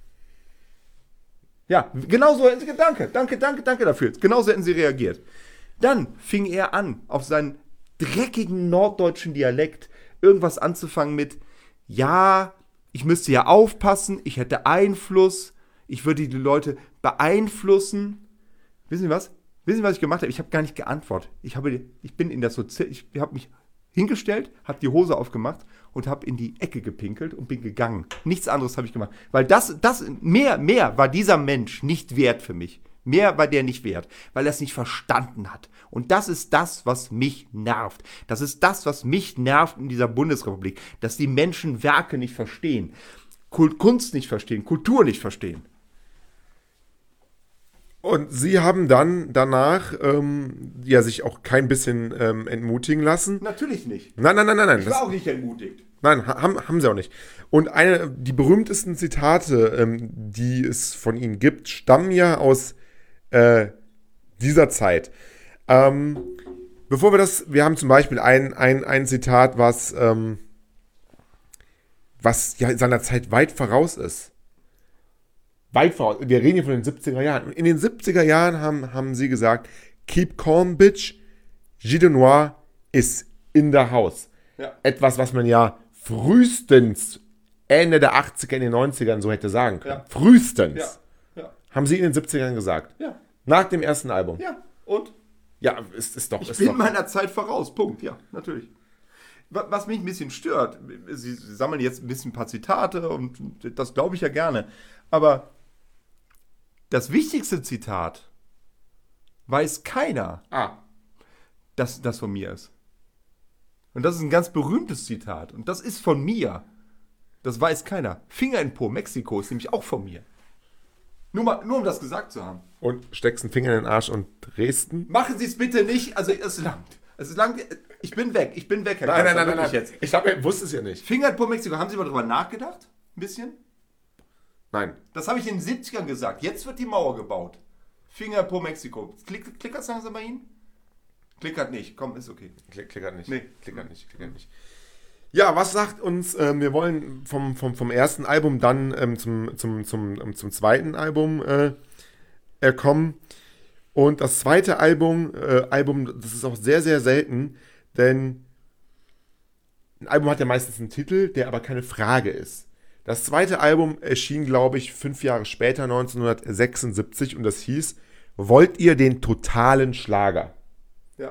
Ja, genau so hätten Sie, danke, danke, danke, danke dafür. Genau so hätten Sie reagiert. Dann fing er an, auf seinen dreckigen norddeutschen Dialekt irgendwas anzufangen mit, ja, ich müsste ja aufpassen, ich hätte Einfluss, ich würde die Leute beeinflussen. Wissen Sie was? Wissen Sie, was ich gemacht habe? Ich habe gar nicht geantwortet. Ich, habe, ich bin in das Sozial... Ich habe mich hingestellt, habe die Hose aufgemacht und habe in die Ecke gepinkelt und bin gegangen. Nichts anderes habe ich gemacht. Weil das, das, mehr, mehr war dieser Mensch nicht wert für mich. Mehr war der nicht wert, weil er es nicht verstanden hat. Und das ist das, was mich nervt. Das ist das, was mich nervt in dieser Bundesrepublik. Dass die Menschen Werke nicht verstehen, Kunst nicht verstehen, Kultur nicht verstehen. Und Sie haben dann danach ähm, ja sich auch kein bisschen ähm, entmutigen lassen. Natürlich nicht. Nein, nein, nein, nein. nein. Ich war auch nicht entmutigt. Nein, haben, haben Sie auch nicht. Und eine, die berühmtesten Zitate, ähm, die es von Ihnen gibt, stammen ja aus äh, dieser Zeit. Ähm, bevor wir das, wir haben zum Beispiel ein, ein, ein Zitat, was, ähm, was ja seiner Zeit weit voraus ist. Weit voraus. Wir reden hier von den siebziger Jahren. In den siebziger Jahren haben, haben sie gesagt, keep calm, bitch. Gilles Noir ist in der Haus. Ja. Etwas, was man ja frühestens Ende der achtziger, in den neunzigern so hätte sagen können. Ja. Frühestens. Ja. Ja. Haben sie in den siebzigern gesagt. Ja. Nach dem ersten Album. Ja. Und? Ja, ist, ist doch... Ich ist bin doch, meiner Zeit voraus. Punkt. Ja, natürlich. Was mich ein bisschen stört, Sie, Sie sammeln jetzt ein bisschen ein paar Zitate und das glaube ich ja gerne. Aber das wichtigste Zitat weiß keiner, ah. dass das von mir ist. Und das ist ein ganz berühmtes Zitat. Und das ist von mir. Das weiß keiner. Finger in Po, Mexiko ist nämlich auch von mir. Nur, mal, nur um das gesagt zu haben. Und steckst einen Finger in den Arsch und Dresden? Machen Sie es bitte nicht. Also es langt. Es langt. Ich bin weg. Ich bin weg, Herr Nein, Kaiser, nein, nein, nein, nein. Jetzt. Ich glaube, er wusste es ja nicht. Finger in Po, Mexiko. Haben Sie mal drüber nachgedacht? Ein bisschen? Nein. Das habe ich in den siebzigern gesagt. Jetzt wird die Mauer gebaut. Finger in Po, Mexiko. Klick, klickert es langsam bei Ihnen? Klickert nicht. Komm, ist okay. Klick, klickert nicht. Nee. Klickert nicht. Klickert nicht. Ja, was sagt uns, ähm, wir wollen vom, vom, vom ersten Album dann ähm, zum, zum, zum, ähm, zum zweiten Album äh, äh, kommen. Und das zweite Album, äh, Album, das ist auch sehr, sehr selten, denn ein Album hat ja meistens einen Titel, der aber keine Frage ist. Das zweite Album erschien, glaube ich, fünf Jahre später, neunzehnhundertsechsundsiebzig, und das hieß, wollt ihr den totalen Schlager? Ja.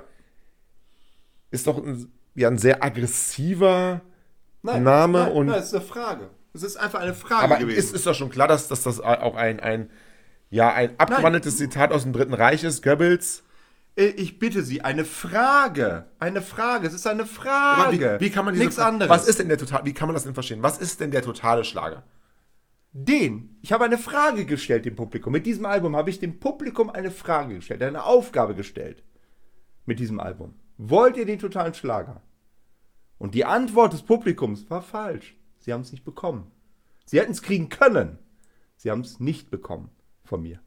Ist doch ein, ja, ein sehr aggressiver nein, Name. Nein, und nein, das ist eine Frage. Es ist einfach eine Frage aber gewesen. ist, ist doch schon klar, dass, dass das auch ein, ein, ja, ein abgewandeltes nein. Zitat aus dem Dritten Reich ist, Goebbels. Ich bitte Sie, eine Frage. Eine Frage. Es ist eine Frage. Wie, wie kann man diese Nichts anderes. Was ist denn der total, wie kann man das denn verstehen? Was ist denn der totale Schlager? den, ich habe eine Frage gestellt dem Publikum. Mit diesem Album habe ich dem Publikum eine Frage gestellt, eine Aufgabe gestellt. Mit diesem Album. Wollt ihr den totalen Schlager? Und die Antwort des Publikums war falsch. Sie haben es nicht bekommen. Sie hätten es kriegen können. Sie haben es nicht bekommen von mir.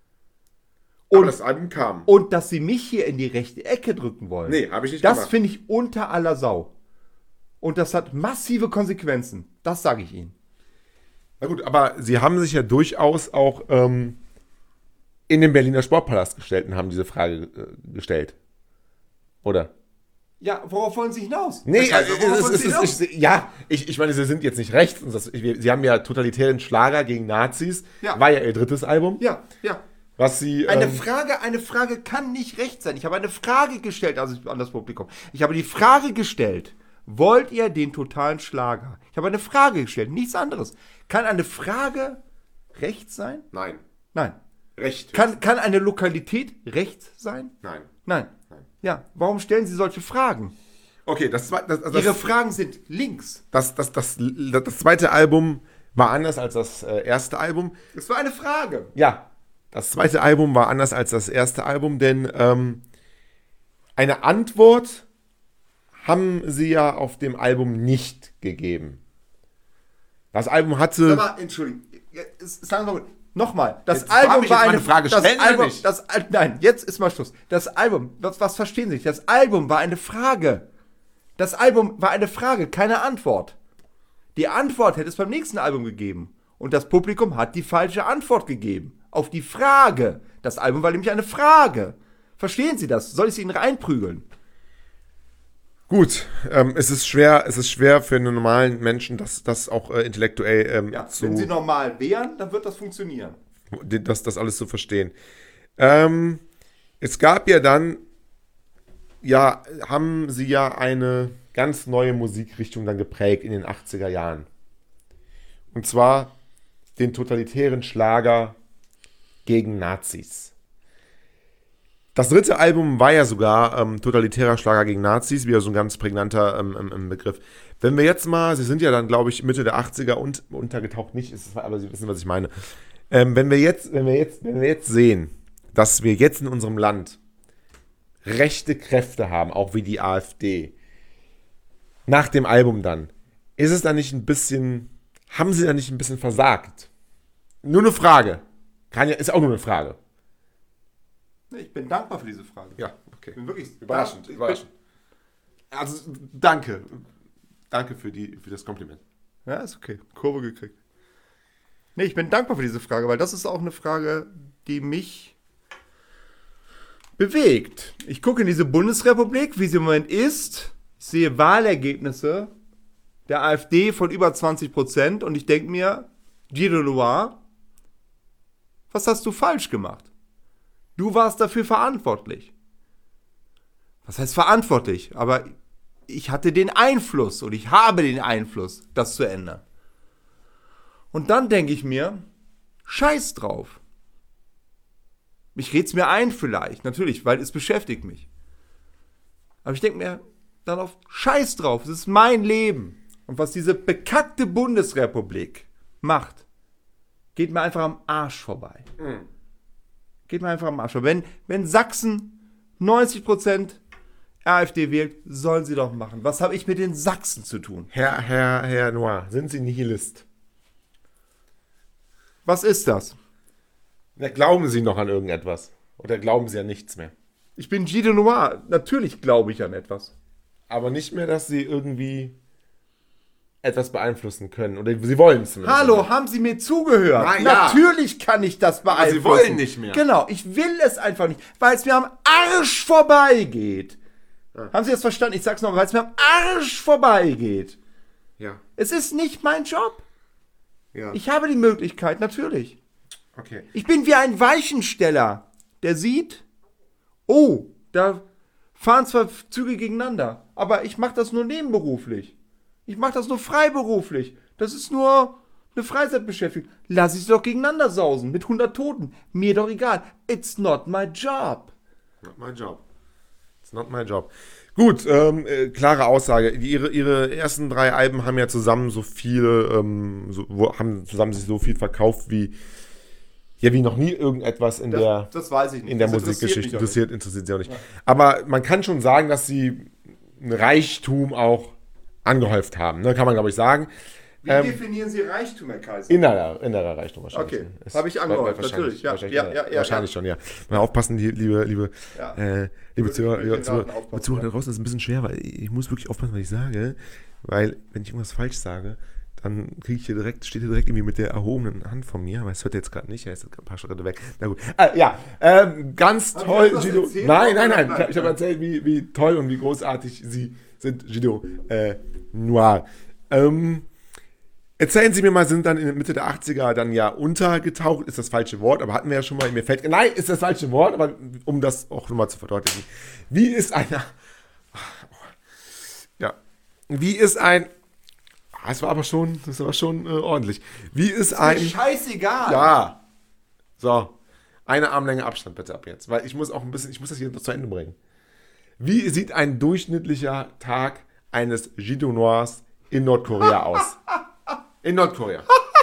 Und aber das Album kam. Und dass sie mich hier in die rechte Ecke drücken wollen. Nee, habe ich nicht das gemacht. Das finde ich unter aller Sau. Und das hat massive Konsequenzen. Das sage ich Ihnen. Na gut, aber Sie haben sich ja durchaus auch ähm, in den Berliner Sportpalast gestellt und haben diese Frage äh, gestellt. Oder? Ja, worauf wollen Sie hinaus? Nee, also, es, es, es, es, es, ja, ich, ich meine, Sie sind jetzt nicht rechts. Und das, ich, Sie haben ja totalitären Schlager gegen Nazis. Ja. War ja Ihr drittes Album. Ja, ja. Was Sie, eine, ähm, Frage, eine Frage kann nicht recht sein. Ich habe eine Frage gestellt also an das Publikum. Ich habe die Frage gestellt, wollt ihr den totalen Schlager? Ich habe eine Frage gestellt, nichts anderes. Kann eine Frage recht sein? Nein. Nein. Recht. Kann, kann eine Lokalität recht sein? Nein. Nein. Nein. Ja, warum stellen Sie solche Fragen? Okay, das, das, das, Ihre Fragen sind links. Das, das, das, das, das zweite Album war anders als das äh, erste Album. Das war eine Frage. Ja. Das zweite Album war anders als das erste Album, denn ähm, eine Antwort haben sie ja auf dem Album nicht gegeben. Das Album hatte... Aber, Entschuldigung, sagen wir mal, nochmal, das jetzt Album war eine, eine Frage. Das Stellen Album, nicht. das, nein, jetzt ist mal Schluss. Das Album, was, was verstehen Sie nicht? Das Album war eine Frage. Das Album war eine Frage, keine Antwort. Die Antwort hätte es beim nächsten Album gegeben. Und das Publikum hat die falsche Antwort gegeben. Auf die Frage. Das Album war nämlich eine Frage. Verstehen Sie das? Soll ich es Ihnen reinprügeln? Gut, ähm, es ist schwer, es ist schwer für einen normalen Menschen, das, das auch äh, intellektuell ähm, Ja, zu... wenn Sie normal wären, dann wird das funktionieren. Das, das alles zu verstehen. Ähm, es gab ja dann, ja, haben sie ja eine ganz neue Musikrichtung dann geprägt in den achtziger Jahren. Und zwar den totalitären Schlager gegen Nazis. Das dritte Album war ja sogar ähm, totalitärer Schlager gegen Nazis, wieder so ein ganz prägnanter ähm, ähm, Begriff. Wenn wir jetzt mal, sie sind ja dann, glaube ich, Mitte der achtziger und untergetaucht nicht, ist es, aber Sie wissen, was ich meine. Ähm, wenn wir jetzt, wenn wir jetzt, wenn wir jetzt sehen, dass wir jetzt in unserem Land rechte Kräfte haben, auch wie die AfD, nach dem Album dann, ist es da nicht ein bisschen, haben sie da nicht ein bisschen versagt? Nur eine Frage. Kann ja, ist auch nur eine Frage. Ich bin dankbar für diese Frage. Ja, okay. Ich bin wirklich Überraschend, dank- überraschend. Also, danke. Danke für, die, für das Kompliment. Ja, ist okay. Kurve gekriegt. Nee, ich bin dankbar für diese Frage, weil das ist auch eine Frage, die mich bewegt. Ich gucke in diese Bundesrepublik, wie sie im Moment ist. Ich sehe Wahlergebnisse der AfD von über zwanzig Prozent und ich denke mir, Guido Noir, was hast du falsch gemacht? Du warst dafür verantwortlich. Was heißt verantwortlich? Aber ich hatte den Einfluss und ich habe den Einfluss, das zu ändern. Und dann denke ich mir, scheiß drauf. Ich rede es mir ein vielleicht, natürlich, weil es beschäftigt mich. Aber ich denke mir dann auf scheiß drauf, es ist mein Leben. Und was diese bekackte Bundesrepublik macht, geht mir einfach am Arsch vorbei. Mhm. Geht mir einfach am Arsch vorbei. Wenn, wenn Sachsen neunzig Prozent AfD wählt, sollen sie doch machen. Was habe ich mit den Sachsen zu tun? Herr, Herr, Herr Noir, sind Sie Nihilist? Was ist das? Na, glauben Sie noch an irgendetwas? Oder glauben Sie an nichts mehr? Ich bin Guido Noir. Natürlich glaube ich an etwas. Aber nicht mehr, dass Sie irgendwie etwas beeinflussen können. Oder Sie wollen es zumindest. Hallo, nicht. Haben Sie mir zugehört? Nein, Natürlich ja. kann ich das beeinflussen. Aber Sie wollen nicht mehr. Genau, ich will es einfach nicht, weil es mir am Arsch vorbeigeht. Ja. Haben Sie das verstanden? Ich sag's nochmal, weil es mir am Arsch vorbeigeht. Ja. Es ist nicht mein Job. Ja. Ich habe die Möglichkeit, natürlich. Okay. Ich bin wie ein Weichensteller, der sieht, oh, da fahren zwar Züge gegeneinander, aber ich mache das nur nebenberuflich. Ich mache das nur freiberuflich. Das ist nur eine Freizeitbeschäftigung. Lass ich sie doch gegeneinander sausen mit hundert Toten. Mir doch egal. It's not my job. Not my job. It's not my job. Gut, ähm, äh, klare Aussage. Ihre, ihre ersten drei Alben haben ja zusammen so viel, ähm, so, wo, haben zusammen sich so viel verkauft wie, ja, wie noch nie irgendetwas in das, der, das weiß ich nicht. in der das Musikgeschichte. Interessiert, interessiert, interessiert sie auch nicht. Ja. Aber man kann schon sagen, dass sie ein Reichtum auch angehäuft haben. Ne? Kann man, glaube ich, sagen. Wie ähm, definieren Sie Reichtum, Herr Kaiser? Innerer, innerer Reichtum wahrscheinlich. Okay, habe ich angehört, natürlich. Ja, wahrscheinlich, ja, ja, ja, wahrscheinlich ja. schon, ja. Mal aufpassen, die, liebe, liebe, ja. äh, liebe Zuhörer, liebe Zuhörer, ja. Zuhörer da draußen, ist ein bisschen schwer, weil ich muss wirklich aufpassen, was ich sage, weil wenn ich irgendwas falsch sage, dann kriege ich hier direkt, steht hier direkt irgendwie mit der erhobenen Hand von mir, aber es hört jetzt gerade nicht, er ist ein paar Schritte weg. Na gut. Ah, ja, ähm, ganz Haben toll, Guido. Nein, nein, nein, nein. Ich, ich habe erzählt, wie, wie toll und wie großartig Sie sind, Guido äh, Noir. Ähm, Erzählen Sie mir mal, sind dann in der Mitte der achtziger dann ja untergetaucht, ist das falsche Wort, aber hatten wir ja schon mal, mir fällt, nein, ist das falsche Wort, aber um das auch nochmal zu verdeutlichen. Wie ist einer, ja, wie ist ein, das war aber schon, das war schon äh, ordentlich. Wie ist, ist ein, scheißegal. Ja, so, eine Armlänge Abstand bitte ab jetzt, weil ich muss auch ein bisschen, ich muss das hier noch zu Ende bringen. Wie sieht ein durchschnittlicher Tag eines Guido Noirs in Nordkorea aus? In Nordkorea.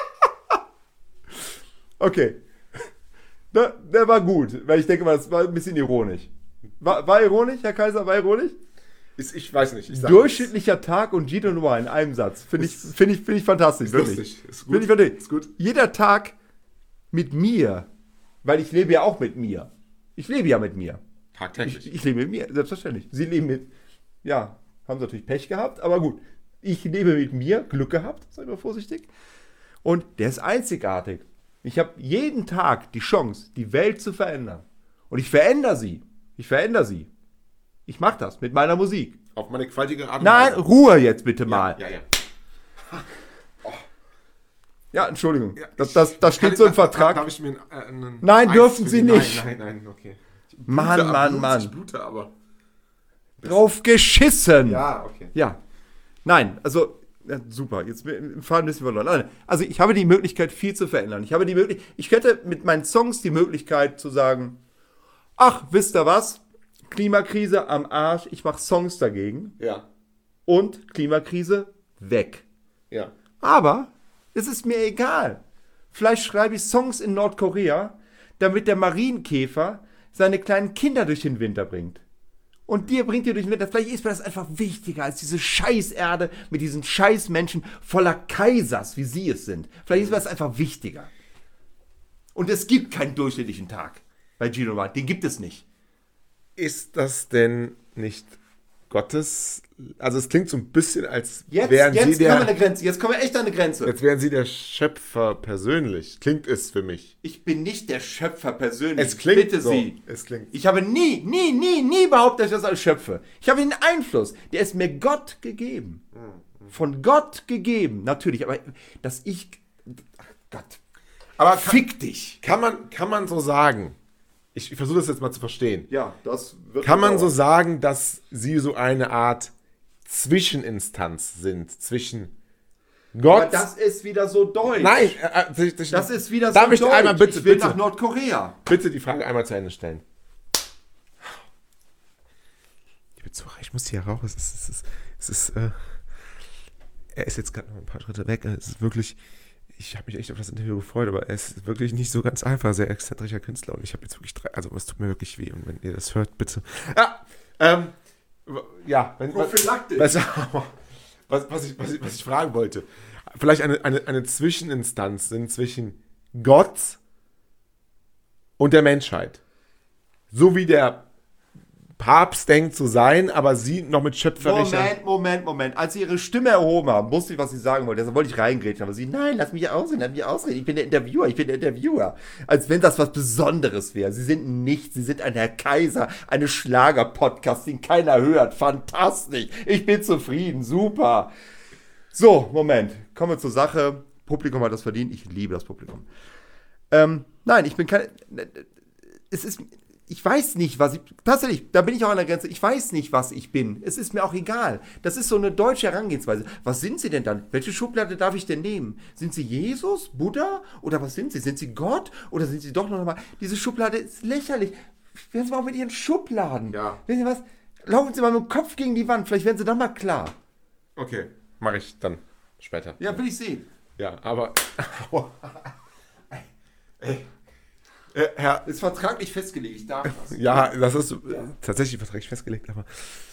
Okay. Der, der war gut, weil ich denke mal, das war ein bisschen ironisch. War, war ironisch, Herr Kaiser, war ironisch? Ist, ich weiß nicht. Ich Durchschnittlicher das. Tag und Guido Noir in einem Satz. Finde ich, find ich, find ich fantastisch. Ist lustig. Ist gut. Find ich, find ich. Ist gut. Jeder Tag mit mir, weil ich lebe ja auch mit mir. Ich lebe ja mit mir. Tagtäglich. Ich, ich lebe mit mir, selbstverständlich. Sie leben mit, ja, haben sie natürlich Pech gehabt, aber gut. Ich lebe mit mir, Glück gehabt, sag ich mal vorsichtig. Und der ist einzigartig. Ich habe jeden Tag die Chance, die Welt zu verändern. Und ich verändere sie. Ich verändere sie. Ich mache das mit meiner Musik. Auf meine qualtige Art und Weise. Nein, Ruhe jetzt bitte mal. Ja, ja, ja. Oh. Ja, Entschuldigung. Ja, das, das, das steht so im Vertrag. Darf ich mir einen, einen nein, dürfen Sie nicht. Nein, nein, nein, okay. Blute, Mann, Mann, Blut, Mann. Ich blute, aber... Drauf geschissen. Ja, okay. Ja. Nein, also, ja, super, jetzt im Faden müssen wir verloren. Also ich habe die Möglichkeit, viel zu verändern. Ich habe die Möglichkeit, ich hätte mit meinen Songs die Möglichkeit zu sagen, ach, wisst ihr was? Klimakrise am Arsch, ich mache Songs dagegen. Ja. Und Klimakrise weg. Ja. Aber es ist mir egal. Vielleicht schreibe ich Songs in Nordkorea, damit der Marienkäfer seine kleinen Kinder durch den Winter bringt. Und dir bringt ihr durch den Winter. Vielleicht ist mir das einfach wichtiger als diese Scheißerde mit diesen Scheißmenschen voller Kaisers, wie sie es sind. Vielleicht ist mir das einfach wichtiger. Und es gibt keinen durchschnittlichen Tag bei Guido Noir. Den gibt es nicht. Ist das denn nicht Gottes... Also es klingt so ein bisschen, als jetzt, wären jetzt Sie der... Kommen wir an eine Grenze. Jetzt kommen wir echt an eine Grenze. Jetzt wären Sie der Schöpfer persönlich. Klingt es für mich. Ich bin nicht der Schöpfer persönlich. Es klingt Bitte so. Sie. Es klingt. Ich habe nie, nie, nie, nie behauptet, dass ich das als schöpfe. Ich habe den Einfluss. Der ist mir Gott gegeben. Von Gott gegeben. Natürlich, aber dass ich... Ach Gott. Aber fick kann, dich. Kann man, kann man so sagen... Ich, ich versuche das jetzt mal zu verstehen. Ja, das wird... Kann man so sagen, dass Sie so eine Art Zwischeninstanz sind zwischen Gott... Aber das ist wieder so deutsch. Nein, äh, äh, das, das ist wieder so darf ich deutsch. Einmal bitte, ich will bitte, nach Nordkorea. Bitte die Frage einmal zu Ende stellen. Liebe Zuhörer, ich muss hier raus. Es ist... Es ist, es ist äh, er ist jetzt gerade noch ein paar Schritte weg. Es ist wirklich... Ich habe mich echt auf das Interview gefreut, aber er ist wirklich nicht so ganz einfach, sehr exzentrischer Künstler und ich habe jetzt wirklich drei, also es tut mir wirklich weh und wenn ihr das hört, bitte. Ja, ähm, ja, wenn, Prophylaktisch. Was, was, was, ich, was, ich, was ich fragen wollte, vielleicht eine, eine, eine Zwischeninstanz sind zwischen Gott und der Menschheit. So wie der Papst denkt zu sein, aber sie noch mit schöpferischer... Moment, Moment, Moment. Als sie ihre Stimme erhoben haben, wusste ich, was sie sagen wollte. Deshalb wollte ich reingrätschen. Aber sie, nein, lass mich ausreden, lass mich ausreden. Ich bin der Interviewer, ich bin der Interviewer. Als wenn das was Besonderes wäre. Sie sind nichts, sie sind ein Herr Kaiser, eine Schlager-Podcast, den keiner hört. Fantastisch. Ich bin zufrieden, super. So, Moment. Kommen wir zur Sache. Publikum hat das verdient. Ich liebe das Publikum. Ähm, nein, ich bin kein... Es ist... Ich weiß nicht, was ich... Tatsächlich, da bin ich auch an der Grenze. Ich weiß nicht, was ich bin. Es ist mir auch egal. Das ist so eine deutsche Herangehensweise. Was sind Sie denn dann? Welche Schublade darf ich denn nehmen? Sind Sie Jesus? Buddha? Oder was sind Sie? Sind Sie Gott? Oder sind Sie doch noch mal... Diese Schublade ist lächerlich. Werden Sie mal auch mit Ihren Schubladen. Ja. Wissen Sie was? laufen Sie mal mit dem Kopf gegen die Wand, vielleicht werden Sie dann mal klar. Okay, mache ich dann später. Ja, will ich sehen. Ja, aber... Ey. Äh, Herr... Ist vertraglich festgelegt, ich darf das. Ja, das ist ja. tatsächlich vertraglich festgelegt, aber...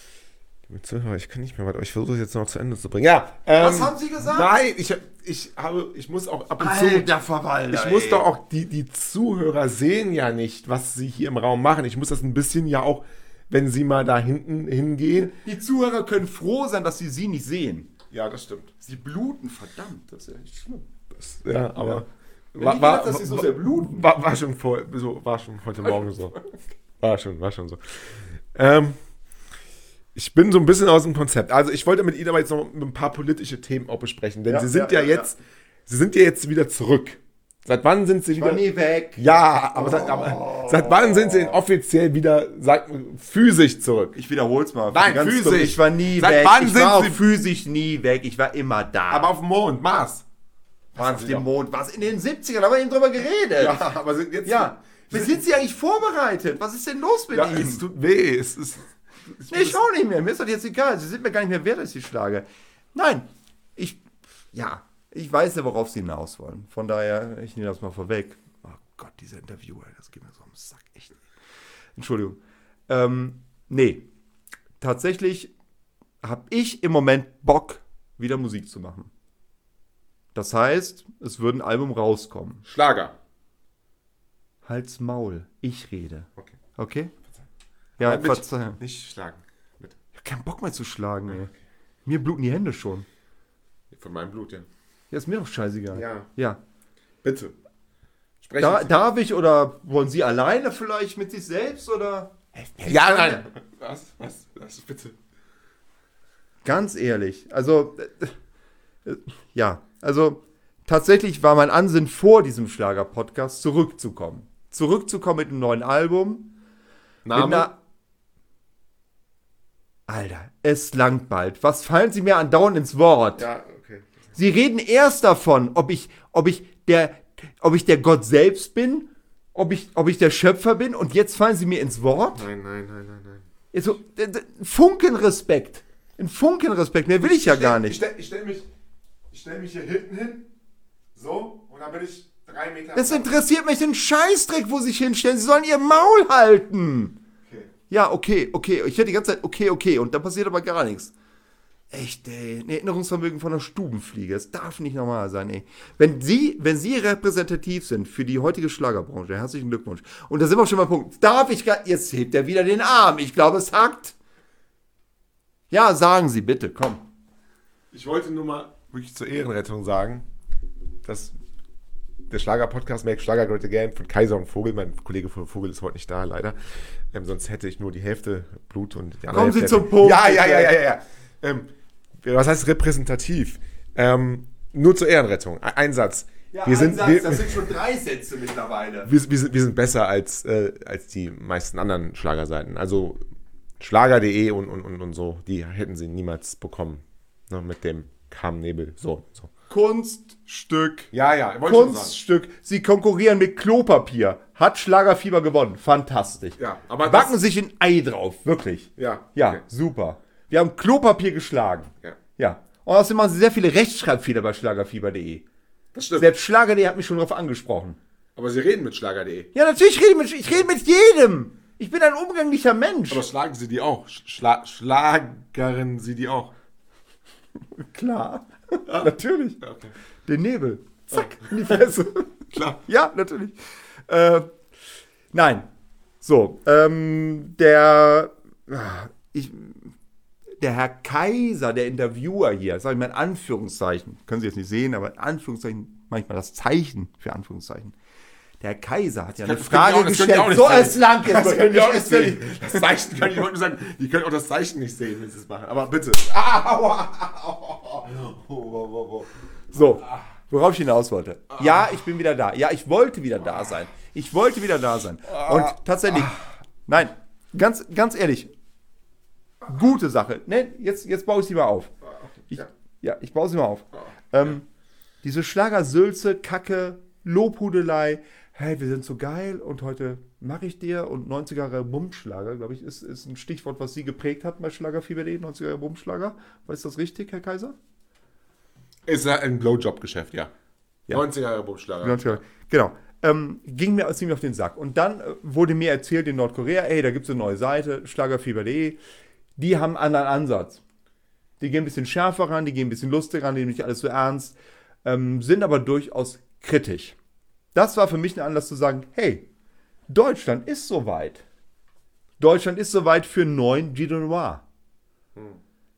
Ich kann nicht mehr weiter, ich versuche es jetzt noch zu Ende zu bringen. Ja, ähm, was haben Sie gesagt? Nein, ich, ich, habe, ich muss auch ab und Alter, zu... Verwalter, ich muss doch auch... Die, die Zuhörer sehen ja nicht, was sie hier im Raum machen. Ich muss das ein bisschen ja auch, wenn sie mal da hinten hingehen... Die Zuhörer können froh sein, dass sie sie nicht sehen. Ja, das stimmt. Sie bluten, verdammt, das ist ja echt schlimm. Das, ja, aber... Ja. War, war, gedacht, dass sie so sehr bluten. War, war, schon vor, so, war schon heute Morgen so. War schon, war schon so. Ähm... Ich bin so ein bisschen aus dem Konzept. Also ich wollte mit Ihnen aber jetzt noch ein paar politische Themen auch besprechen, denn ja, Sie sind ja, ja jetzt, ja. Sie sind ja jetzt wieder zurück. Seit wann sind Sie ich wieder? War nie weg. Ja, aber, oh. seit, aber seit wann sind Sie denn offiziell wieder, sag, physisch zurück? Ich wiederhol's mal. Nein, physisch. Dumm. Ich war nie seit weg. Wann ich sind war Sie auch physisch nie weg. Ich war immer da. Aber auf dem Mond, Mars. Waren auf dem Mond. Was in den siebzigern? Da haben wir eben drüber geredet. Ja, aber sind jetzt. Ja. Wie sind Sie eigentlich vorbereitet? Was ist denn los mit ja, Ihnen? Es tut weh. Es ist. Nee, ich auch nicht mehr. Mir ist das jetzt egal. Sie sind mir gar nicht mehr wert, dass ich schlage. Nein, ich, ja, ich weiß ja, worauf Sie hinaus wollen. Von daher, ich nehme das mal vorweg. Oh Gott, dieser Interviewer, das geht mir so am Sack. Echt. Entschuldigung. Ähm, nee, tatsächlich habe ich im Moment Bock, wieder Musik zu machen. Das heißt, es würde ein Album rauskommen. Schlager. Halt's Maul, ich rede. Okay. Okay? Ja, mit, verzeihen. Nicht schlagen. Mit. Ich habe keinen Bock mehr zu schlagen, ey. Okay. Mir bluten die Hände schon. Von meinem Blut, ja. Ja, ist mir doch scheißegal. Ja. Ja. Bitte. Sprechen da, darf ich oder wollen Sie alleine vielleicht mit sich selbst oder? Ja, nein. Was? Was? Was? Bitte. Ganz ehrlich, also, äh, äh, ja, also tatsächlich war mein Ansinnen vor diesem Schlager-Podcast zurückzukommen. Zurückzukommen mit einem neuen Album. Name? Mit einer Alter, es langt bald. Was fallen Sie mir andauernd ins Wort? Ja, okay. Sie reden erst davon, ob ich, ob ich der, ob ich der Gott selbst bin, ob ich, ob ich der Schöpfer bin, und jetzt fallen Sie mir ins Wort? Nein, nein, nein, nein, nein. Also, Funkenrespekt. Ein Funkenrespekt, mehr will ich ja stell, gar nicht. Ich stelle stell mich, stell mich hier hinten hin, so, und dann bin ich drei Meter... Das interessiert mich den Scheißdreck, wo Sie sich hinstellen. Sie sollen Ihr Maul halten. Okay. Ja, okay, okay. Ich hätte die ganze Zeit okay, okay. Und da passiert aber gar nichts. Echt, ey. Ein Erinnerungsvermögen von einer Stubenfliege. Das darf nicht normal sein, ey. Wenn Sie, wenn Sie repräsentativ sind für die heutige Schlagerbranche, herzlichen Glückwunsch. Und da sind wir schon mal Punkt. Darf ich gar... Jetzt hebt er wieder den Arm. Ich glaube, es hackt. Ja, sagen Sie bitte, komm. Ich wollte nur mal wirklich zur Ehrenrettung sagen, dass der Schlager-Podcast Make Schlager Great Again von Kaiser und Vogel, mein Kollege von Vogel ist heute nicht da, leider. Ähm, sonst hätte ich nur die Hälfte Blut und die andere Kommen Hälfte... Sie zum Punkt. Ja, ja, ja, ja, ja. ja. Ähm, was heißt repräsentativ? Ähm, nur zur Ehrenrettung. Ein Satz. Ja, wir ein sind, Satz, wir, das sind schon drei Sätze mittlerweile. Wir, wir, sind, wir sind besser als, äh, als die meisten anderen Schlagerseiten. Also Schlager punkt de und, und, und, und so, die hätten sie niemals bekommen. Ne, mit dem Kamnebel. So, so. Kunststück. Ja, ja. Kunststück. Sie konkurrieren mit Klopapier. Hat Schlagerfieber gewonnen. Fantastisch. Ja, aber backen das, sich ein Ei drauf. Wirklich. Ja. Ja, okay. super. Wir haben Klopapier geschlagen. Ja. Ja. Und außerdem machen sie sehr viele Rechtschreibfehler bei Schlagerfieber punkt de. Das stimmt. Selbst Schlager punkt de hat mich schon darauf angesprochen. Aber sie reden mit Schlager punkt de. Ja, natürlich rede ich mit, ich rede mit jedem. Ich bin ein umgänglicher Mensch. Aber schlagen sie die auch? Schla schlagern sie die auch? Klar. Ja. Natürlich. Okay. Den Nebel. Zack, in die Fresse. Klar. Ja, natürlich. Äh, nein. So, ähm, der, ich, der Herr Kaiser, der Interviewer hier, sag ich mal in Anführungszeichen, können Sie jetzt nicht sehen, aber in Anführungszeichen, manchmal das Zeichen für Anführungszeichen. Der Herr Kaiser hat ja eine Frage gestellt. So, es lang jetzt. Das können die auch nicht sehen. Das Zeichen können die Leute sagen, die können auch das Zeichen nicht sehen, wenn sie es machen. Aber bitte. So, worauf ich hinaus wollte. Ja, ich bin wieder da. Ja, ich wollte wieder da sein. Ich wollte wieder da sein. Und tatsächlich, nein, ganz, ganz ehrlich, gute Sache. Ne, jetzt, jetzt baue ich sie mal auf. Ich, ja, ich baue sie mal auf. Ähm, diese Schlagersülze, Kacke, Lobhudelei, hey, wir sind so geil und heute mache ich dir und neunziger Jahre Bumschlager, glaube ich, ist, ist ein Stichwort, was Sie geprägt hat bei Schlagerfieber punkt de, neunziger Jahre Bumschlager. Ist das richtig, Herr Kaiser? Ist ja ein Blowjob-Geschäft, ja. ja. neunziger Jahre Bumschlager. neunziger Jahre. Genau. Ähm, ging mir ziemlich auf den Sack. Und dann äh, wurde mir erzählt in Nordkorea, ey, da gibt es eine neue Seite, Schlagerfieber punkt de, die haben einen anderen Ansatz. Die gehen ein bisschen schärfer ran, die gehen ein bisschen lustiger ran, die nehmen nicht alles so ernst, ähm, sind aber durchaus kritisch. Das war für mich ein Anlass zu sagen, hey, Deutschland ist soweit. Deutschland ist soweit für einen neuen Guido Noir. Hm.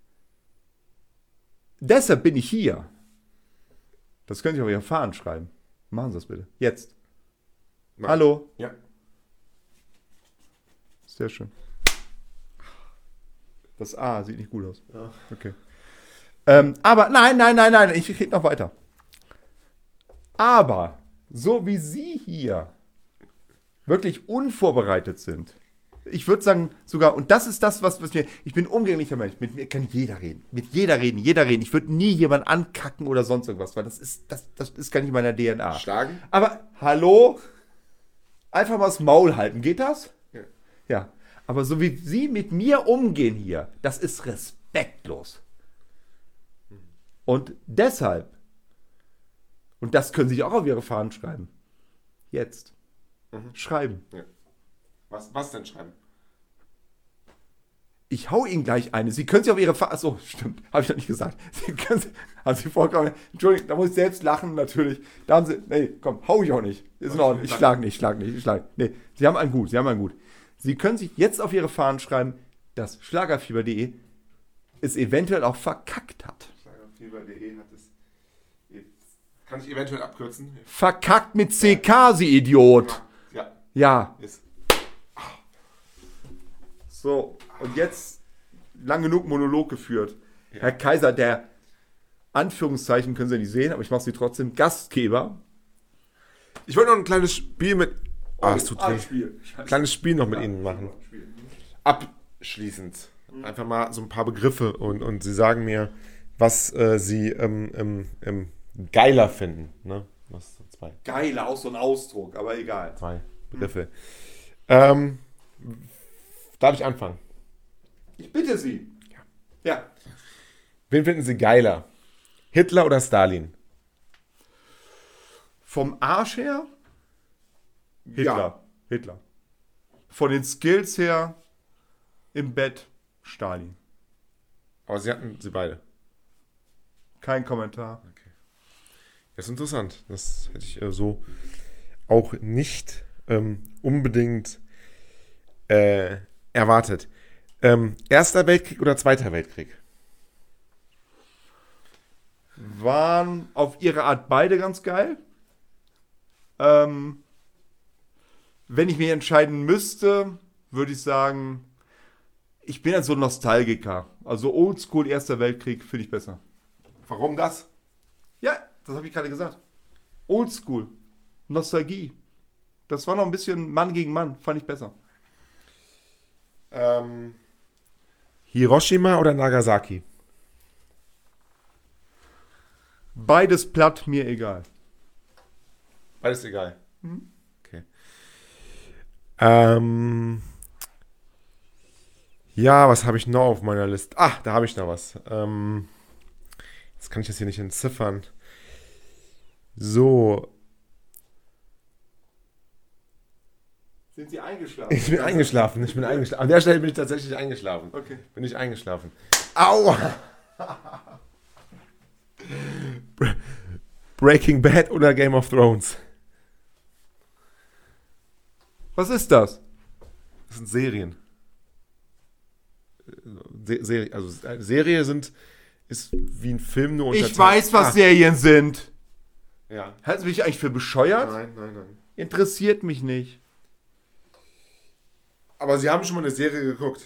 Deshalb bin ich hier. Das könnt ihr auf Ihren Fahnen schreiben. Machen Sie das bitte. Jetzt. Nein. Hallo. Ja. Sehr schön. Das A sieht nicht gut aus. Ja. Okay. Ähm, aber nein, nein, nein, nein, ich rede noch weiter. Aber so wie Sie hier wirklich unvorbereitet sind, ich würde sagen sogar, und das ist das, was, was mir, ich bin ein umgänglicher Mensch, mit mir kann jeder reden, mit jeder reden, jeder reden, ich würde nie jemanden ankacken oder sonst irgendwas, weil das ist, das, das ist gar nicht in meiner D N A. Schlagen? Aber, hallo? Einfach mal das Maul halten, geht das? Ja. Ja. Aber so wie Sie mit mir umgehen hier, das ist respektlos. Und deshalb, und das können Sie sich auch auf Ihre Fahnen schreiben, jetzt, mhm. schreiben. Ja. Was, was denn schreiben? Ich hau Ihnen gleich eine. Sie können sich auf Ihre Fahnen, achso, stimmt, habe ich noch nicht gesagt. Sie können, haben Sie vollkommen, Entschuldigung, da muss ich selbst lachen, natürlich. Da haben Sie, nee, komm, hau ich auch nicht. Ist in Ordnung, ich schlag nicht, ich schlag nicht, ich schlag. Nee, Sie haben einen gut, Sie haben einen gut. Sie können sich jetzt auf Ihre Fahnen schreiben, dass Schlagerfieber punkt de es eventuell auch verkackt hat. Schlagerfieber punkt de hat es. Kann ich eventuell abkürzen? Verkackt mit C K, Sie Idiot. Ja. Ja. Ist. So, und jetzt lang genug Monolog geführt. Ja. Herr Kaiser, der Anführungszeichen können Sie nicht sehen, aber ich mache Sie trotzdem Gastgeber. Ich wollte noch ein kleines Spiel mit. Ah, oh, es tut ah, weh. Spiel. Kleines Spiel noch mit ja, Ihnen machen. Abschließend. Mhm. Einfach mal so ein paar Begriffe und, und Sie sagen mir, was äh, Sie ähm, ähm, ähm, geiler finden. Ne? Was, zwei. Geiler, auch so ein Ausdruck, aber egal. Zwei Begriffe. Mhm. Ähm, darf ich anfangen? Ich bitte Sie. Ja. Ja. Wen finden Sie geiler? Hitler oder Stalin? Vom Arsch her? Hitler. Ja. Hitler. Von den Skills her im Bett Stalin. Aber Sie hatten sie beide. Kein Kommentar. Okay. Das ist interessant. Das hätte ich äh, so auch nicht ähm, unbedingt äh, erwartet. Ähm, Erster Weltkrieg oder Zweiter Weltkrieg? Waren auf ihre Art beide ganz geil. Ähm, wenn ich mich entscheiden müsste, würde ich sagen, ich bin halt so ein Nostalgiker. Also Oldschool Erster Weltkrieg finde ich besser. Warum das? Ja, das habe ich gerade gesagt. Oldschool. Nostalgie. Das war noch ein bisschen Mann gegen Mann. Fand ich besser. Ähm, Hiroshima oder Nagasaki? Beides platt, mir egal. Beides egal. Mhm. Okay. Ähm, ja, was habe ich noch auf meiner Liste? Ah, da habe ich noch was. Ähm, jetzt kann ich das hier nicht entziffern. So. Sind Sie eingeschlafen? Ich bin eingeschlafen. Ich bin eingeschlafen. An der Stelle bin ich tatsächlich eingeschlafen. Okay. Bin ich eingeschlafen. Aua! Breaking Bad oder Game of Thrones? Was ist das? Das sind Serien. Se- Serie, also Serie sind ist wie ein Film nur unter Ich weiß, was ah. Serien sind. Ja. Halten Sie mich eigentlich für bescheuert? Nein, nein, nein. Interessiert mich nicht. Aber Sie haben schon mal eine Serie geguckt.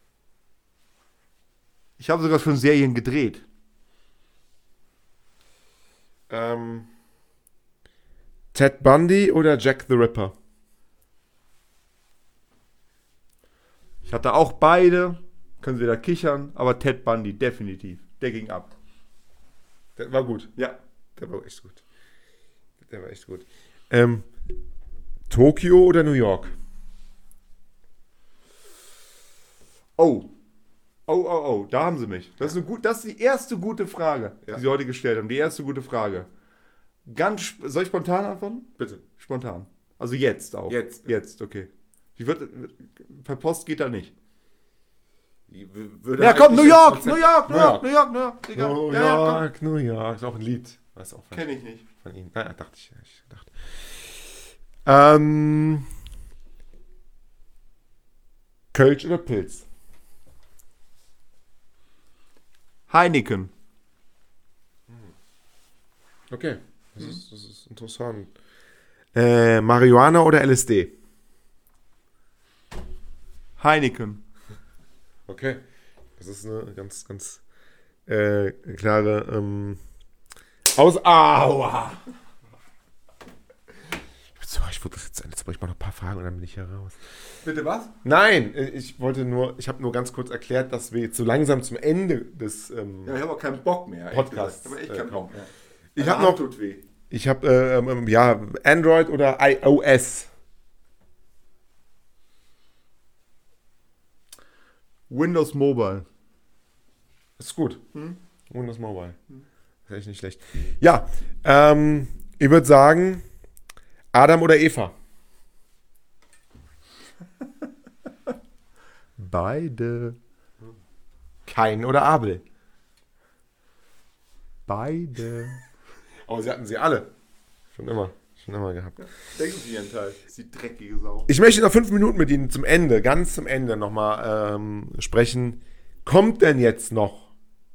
Ich habe sogar schon Serien gedreht. Ähm, Ted Bundy oder Jack the Ripper? Ich hatte auch beide. Können Sie da kichern, aber Ted Bundy, definitiv. Der ging ab. Der war gut. Ja. Der war echt gut. Der war echt gut. Ähm, Tokio oder New York? Oh. Oh, oh, oh, da haben sie mich. Das ist, eine gut, das ist die erste gute Frage, ja. die sie heute gestellt haben. Die erste gute Frage. Ganz, soll ich spontan antworten? Bitte. Spontan. Also jetzt auch. Jetzt. Jetzt, okay. Ich würd, per Post geht da nicht. Würde ja, komm, New York, New York, New York, New York, New York, New York, New York, ja, ja, New York. Ist auch ein Lied. Kenn ich nicht. Von Ihnen. Naja, dachte ich. ich dachte. Ähm, Kölsch oder Pilz? Heineken. Okay, das, hm. ist, das ist interessant. Äh, Marihuana oder L S D? Heineken. Okay, das ist eine ganz, ganz äh, klare ähm, Aus... Aua! So, ich wollte das jetzt... Jetzt brauche ich mal noch ein paar Fragen und dann bin ich hier raus. Bitte was? Nein, ich wollte nur... Ich habe nur ganz kurz erklärt, dass wir jetzt so langsam zum Ende des ähm, ja, ich habe auch keinen Bock mehr. Podcasts Ich habe echt keinen Bock mehr. Ich habe noch... Tut weh. Ich habe, äh, ähm, ja, Android oder iOS? Windows Mobile. Ist gut. Hm? Windows Mobile. Hm. Ist echt nicht schlecht. Ja, ähm, ich würde sagen, Adam oder Eva? Beide. Kain oder Abel? Beide. Aber sie hatten sie alle. Schon immer. Schon immer gehabt. Ja, denken Sie einen Teil. Das ist die dreckige Sau. Ich möchte noch fünf Minuten mit Ihnen zum Ende, ganz zum Ende nochmal ähm, sprechen. Kommt denn jetzt noch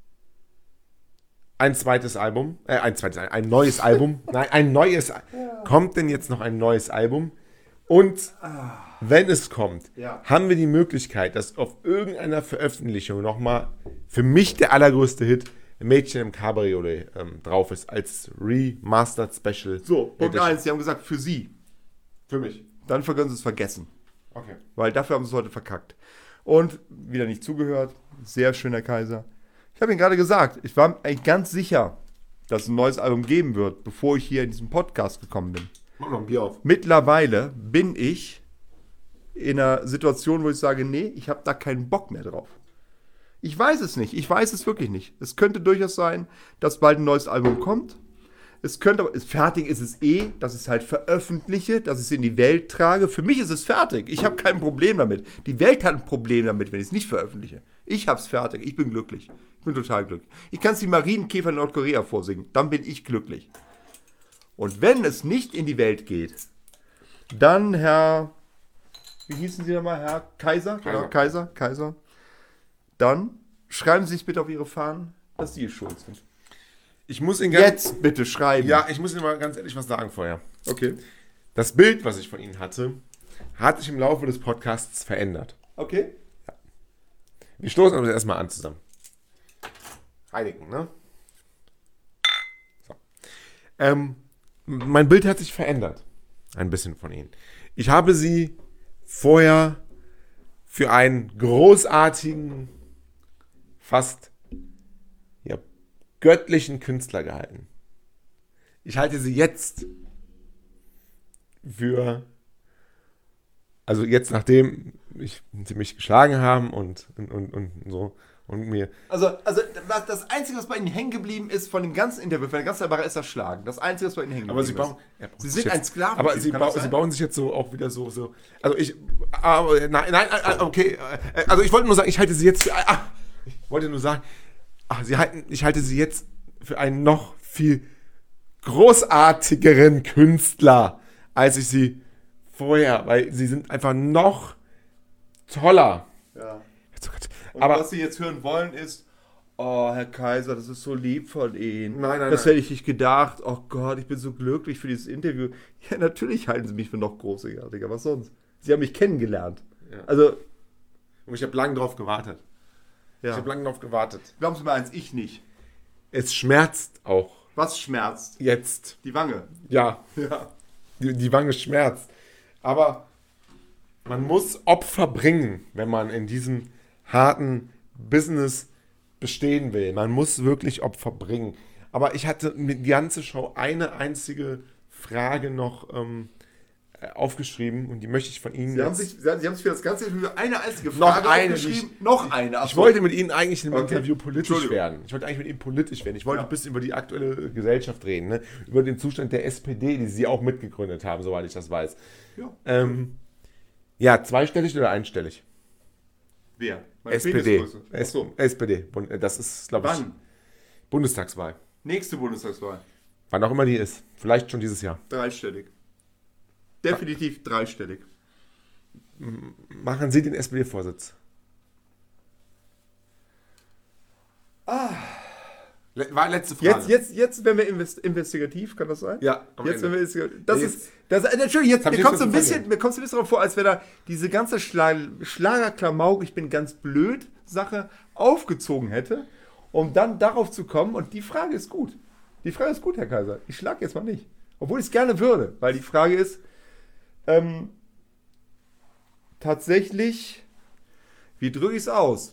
ein zweites Album? Äh, ein zweites, ein neues Album? Nein, ein neues. Ja. Kommt denn jetzt noch ein neues Album? Und wenn es kommt, ja. haben wir die Möglichkeit, dass auf irgendeiner Veröffentlichung nochmal für mich der allergrößte Hit Mädchen im Cabriolet ähm, drauf ist, als Remastered Special. So, Punkt eins, Sie haben gesagt, für Sie. Für mich. Dann können Sie es vergessen. Okay. Weil dafür haben Sie es heute verkackt. Und wieder nicht zugehört. Sehr schöner Kaiser. Ich habe Ihnen gerade gesagt, ich war eigentlich ganz sicher, dass es ein neues Album geben wird, bevor ich hier in diesem Podcast gekommen bin. Mach noch ein Bier auf. Mittlerweile bin ich in einer Situation, wo ich sage, nee, ich habe da keinen Bock mehr drauf. Ich weiß es nicht. Ich weiß es wirklich nicht. Es könnte durchaus sein, dass bald ein neues Album kommt. Es könnte aber, fertig ist es eh, dass ich es halt veröffentliche, dass ich es in die Welt trage. Für mich ist es fertig. Ich habe kein Problem damit. Die Welt hat ein Problem damit, wenn ich es nicht veröffentliche. Ich habe es fertig. Ich bin glücklich. Ich bin total glücklich. Ich kann es die Marienkäfer in Nordkorea vorsingen. Dann bin ich glücklich. Und wenn es nicht in die Welt geht, dann Herr, wie hießen Sie nochmal, Herr Kaiser? Kaiser. Genau, Kaiser, Kaiser. Dann schreiben Sie sich bitte auf Ihre Fahnen, dass Sie schuld sind. Ich muss Ihnen ganz, Jetzt bitte schreiben. Ja, ich muss Ihnen mal ganz ehrlich was sagen vorher. Okay. Das Bild, was ich von Ihnen hatte, hat sich im Laufe des Podcasts verändert. Okay. Ja. Wir stoßen uns erstmal an zusammen. Heiligen, ne? So. Ähm, mein Bild hat sich verändert. Ein bisschen von Ihnen. Ich habe Sie vorher für einen großartigen, fast ja, göttlichen Künstler gehalten. Ich halte sie jetzt für, also jetzt nachdem ich, sie mich geschlagen haben und, und, und, und so und mir... Also, also das Einzige, was bei Ihnen hängen geblieben ist von dem ganzen Interview, von der ganzen Sache, ist das Schlagen. Das Einzige, was bei Ihnen hängen geblieben aber sie bauen, ist. Ja, sie sind jetzt, ein Sklaven. Aber sie, ba- sie bauen sich jetzt so auch wieder so, so also ich, aber, nein, nein, okay, also ich wollte nur sagen, ich halte sie jetzt für, ah, ich wollte nur sagen, ach, sie halten, ich halte sie jetzt für einen noch viel großartigeren Künstler, als ich sie vorher, weil sie sind einfach noch toller. Ja. Und aber was Sie jetzt hören wollen ist, oh, Herr Kaiser, das ist so lieb von Ihnen. Nein, nein, das nein. hätte ich nicht gedacht. Oh Gott, ich bin so glücklich für dieses Interview. Ja, natürlich halten Sie mich für noch großartiger. Was sonst? Sie haben mich kennengelernt. Ja. Also. Und ich habe lange drauf gewartet. Ja. Ich habe lange drauf gewartet. Glauben Sie mir eins, ich nicht. Es schmerzt auch. Was schmerzt? Jetzt. Die Wange. Ja. Ja. Die, die Wange schmerzt. Aber man muss Opfer bringen, wenn man in diesem harten Business bestehen will. Man muss wirklich Opfer bringen. Aber ich hatte die ganze Show eine einzige Frage noch ähm, aufgeschrieben und die möchte ich von Ihnen. Sie haben sich, Sie haben sich für das Ganze für eine einzige Frage noch eine, aufgeschrieben. Ich, noch eine. Ich wollte mit Ihnen eigentlich in einem okay. Interview politisch werden. Ich wollte eigentlich mit Ihnen politisch werden. Ich wollte ja. ein bisschen über die aktuelle Gesellschaft reden, ne? Über den Zustand der S P D, die Sie auch mitgegründet haben, soweit ich das weiß. Ja, ähm, ja zweistellig oder einstellig? Wer? Meine S P D. S- so. S P D. Das ist, glaube ich, Wann? Bundestagswahl. Nächste Bundestagswahl. Wann auch immer die ist. Vielleicht schon dieses Jahr. Dreistellig. Definitiv dreistellig. Machen Sie den S P D-Vorsitz? Ah. War letzte Frage. Jetzt, jetzt, jetzt wenn wir invest- investigativ, kann das sein? Ja. Jetzt, wenn wir das jetzt, ist, das, natürlich, jetzt, mir kommt so ein bisschen, mir kommt so ein bisschen darauf vor, als wäre da diese ganze Schla- Schlagerklamauk, ich bin ganz blöd, Sache aufgezogen hätte, um dann darauf zu kommen. Und die Frage ist gut. Die Frage ist gut, Herr Kaiser. Ich schlage jetzt mal nicht. Obwohl ich es gerne würde, weil die Frage ist, ähm, tatsächlich, wie drücke ich es aus?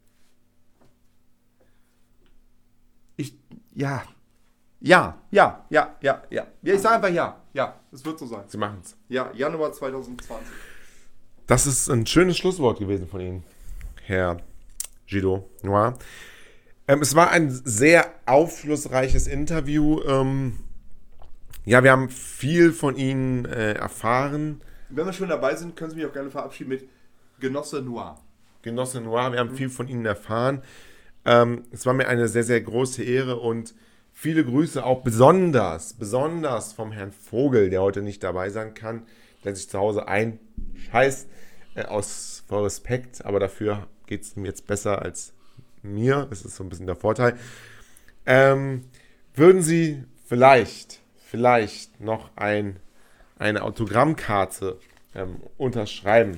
Ich, ja, ja, ja, ja, ja, ja. Ja, ich sage einfach ja, ja, es wird so sein. Sie machen es. Ja, Januar zwanzig zwanzig. Das ist ein schönes Schlusswort gewesen von Ihnen, Herr Gildo Noir. Ähm, es war ein sehr aufschlussreiches Interview. Ähm, ja, wir haben viel von Ihnen äh, erfahren. Wenn wir schon dabei sind, können Sie mich auch gerne verabschieden mit Genosse Noir. Genosse Noir, wir haben mhm. viel von Ihnen erfahren. Ähm, es war mir eine sehr, sehr große Ehre und viele Grüße auch besonders, besonders vom Herrn Vogel, der heute nicht dabei sein kann, der sich zu Hause einscheißt, äh, aus vor Respekt, aber dafür geht es ihm jetzt besser als mir. Das ist so ein bisschen der Vorteil. Ähm, würden Sie vielleicht, vielleicht noch ein, eine Autogrammkarte ähm, unterschreiben?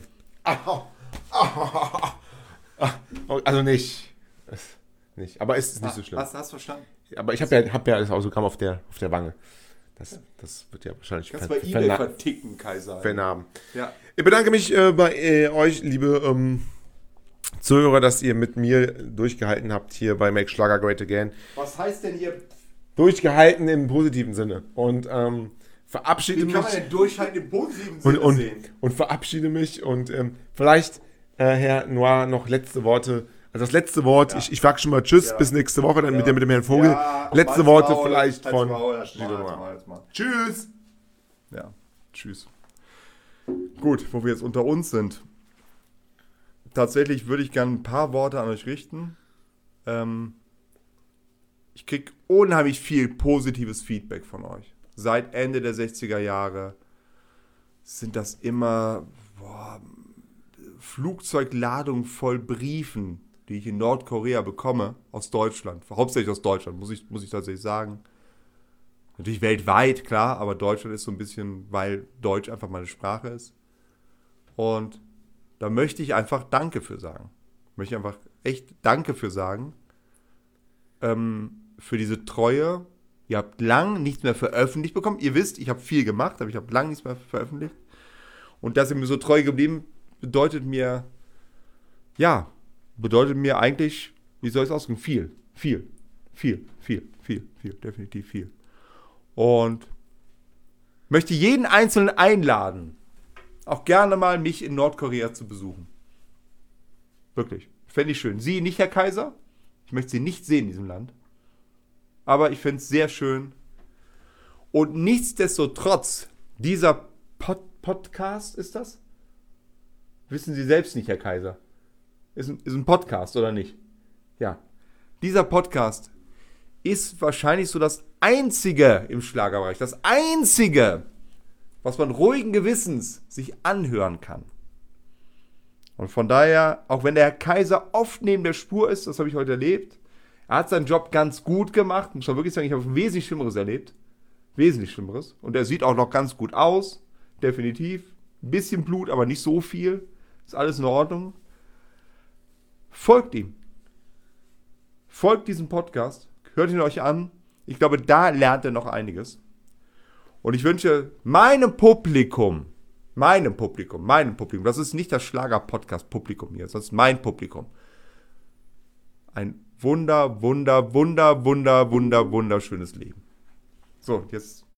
Also nicht. Nicht. Aber es ist nicht ah, so schlimm. Hast du verstanden? Aber ich habe ja, hab ja das Autogramm auf der, auf der Wange. Das, das wird ja wahrscheinlich Kannst ver- bei E-Mail verna- verticken, Kaiser. Vernamen. Ja. Ich bedanke mich äh, bei äh, euch, liebe ähm, Zuhörer, dass ihr mit mir durchgehalten habt hier bei Make Schlager Great Again. Was heißt denn hier? Durchgehalten im positiven Sinne. Und ähm, verabschiede Wie mich. kann man denn durchhalten im positiven Sinne und, und, sehen? Und verabschiede mich. Und ähm, vielleicht, äh, Herr Noir, noch letzte Worte. Also das letzte Wort, ja. ich, ich sage schon mal Tschüss, ja. bis nächste Woche, dann ja. mit, dem, mit dem Herrn Vogel. Ja, letzte Worte Maul, vielleicht von Gildo Noir. Tschüss. Ja, tschüss. Gut, wo wir jetzt unter uns sind. Tatsächlich würde ich gerne ein paar Worte an euch richten. Ähm, ich kriege unheimlich viel positives Feedback von euch. Seit Ende der sechziger Jahre sind das immer boah, Flugzeugladungen voll Briefen, die ich in Nordkorea bekomme, aus Deutschland. Hauptsächlich aus Deutschland, muss ich, muss ich tatsächlich sagen. Natürlich weltweit, klar, aber Deutschland ist so ein bisschen, weil Deutsch einfach meine Sprache ist. Und da möchte ich einfach Danke für sagen. Möchte ich einfach echt Danke für sagen. Ähm, für diese Treue. Ihr habt lang nichts mehr veröffentlicht bekommen. Ihr wisst, ich habe viel gemacht, aber ich habe lang nichts mehr veröffentlicht. Und dass ihr mir so treu geblieben bedeutet mir, ja, bedeutet mir eigentlich, wie soll ich es ausdrücken, viel, viel, viel, viel, viel, viel, definitiv viel. Und möchte jeden Einzelnen einladen, auch gerne mal mich in Nordkorea zu besuchen. Wirklich. Fände ich schön. Sie nicht, Herr Kaiser. Ich möchte Sie nicht sehen in diesem Land. Aber ich fände es sehr schön. Und nichtsdestotrotz, dieser Pod- Podcast, ist das? Wissen Sie selbst nicht, Herr Kaiser. Ist ein, ist ein Podcast, oder nicht? Ja. Dieser Podcast ist wahrscheinlich so das Einzige im Schlagerbereich, das Einzige, was man ruhigen Gewissens sich anhören kann. Und von daher, auch wenn der Herr Kaiser oft neben der Spur ist, das habe ich heute erlebt, er hat seinen Job ganz gut gemacht, muss man wirklich sagen, ich habe wesentlich Schlimmeres erlebt. Wesentlich Schlimmeres. Und er sieht auch noch ganz gut aus, definitiv. Ein bisschen Blut, aber nicht so viel. Ist alles in Ordnung. Folgt ihm. Folgt diesem Podcast. Hört ihn euch an. Ich glaube, da lernt er noch einiges. Und ich wünsche meinem Publikum, meinem Publikum, meinem Publikum, das ist nicht das Schlager-Podcast-Publikum hier, das ist mein Publikum, ein wunder, wunder, wunder, wunder, wunder, wunderschönes Leben. So, jetzt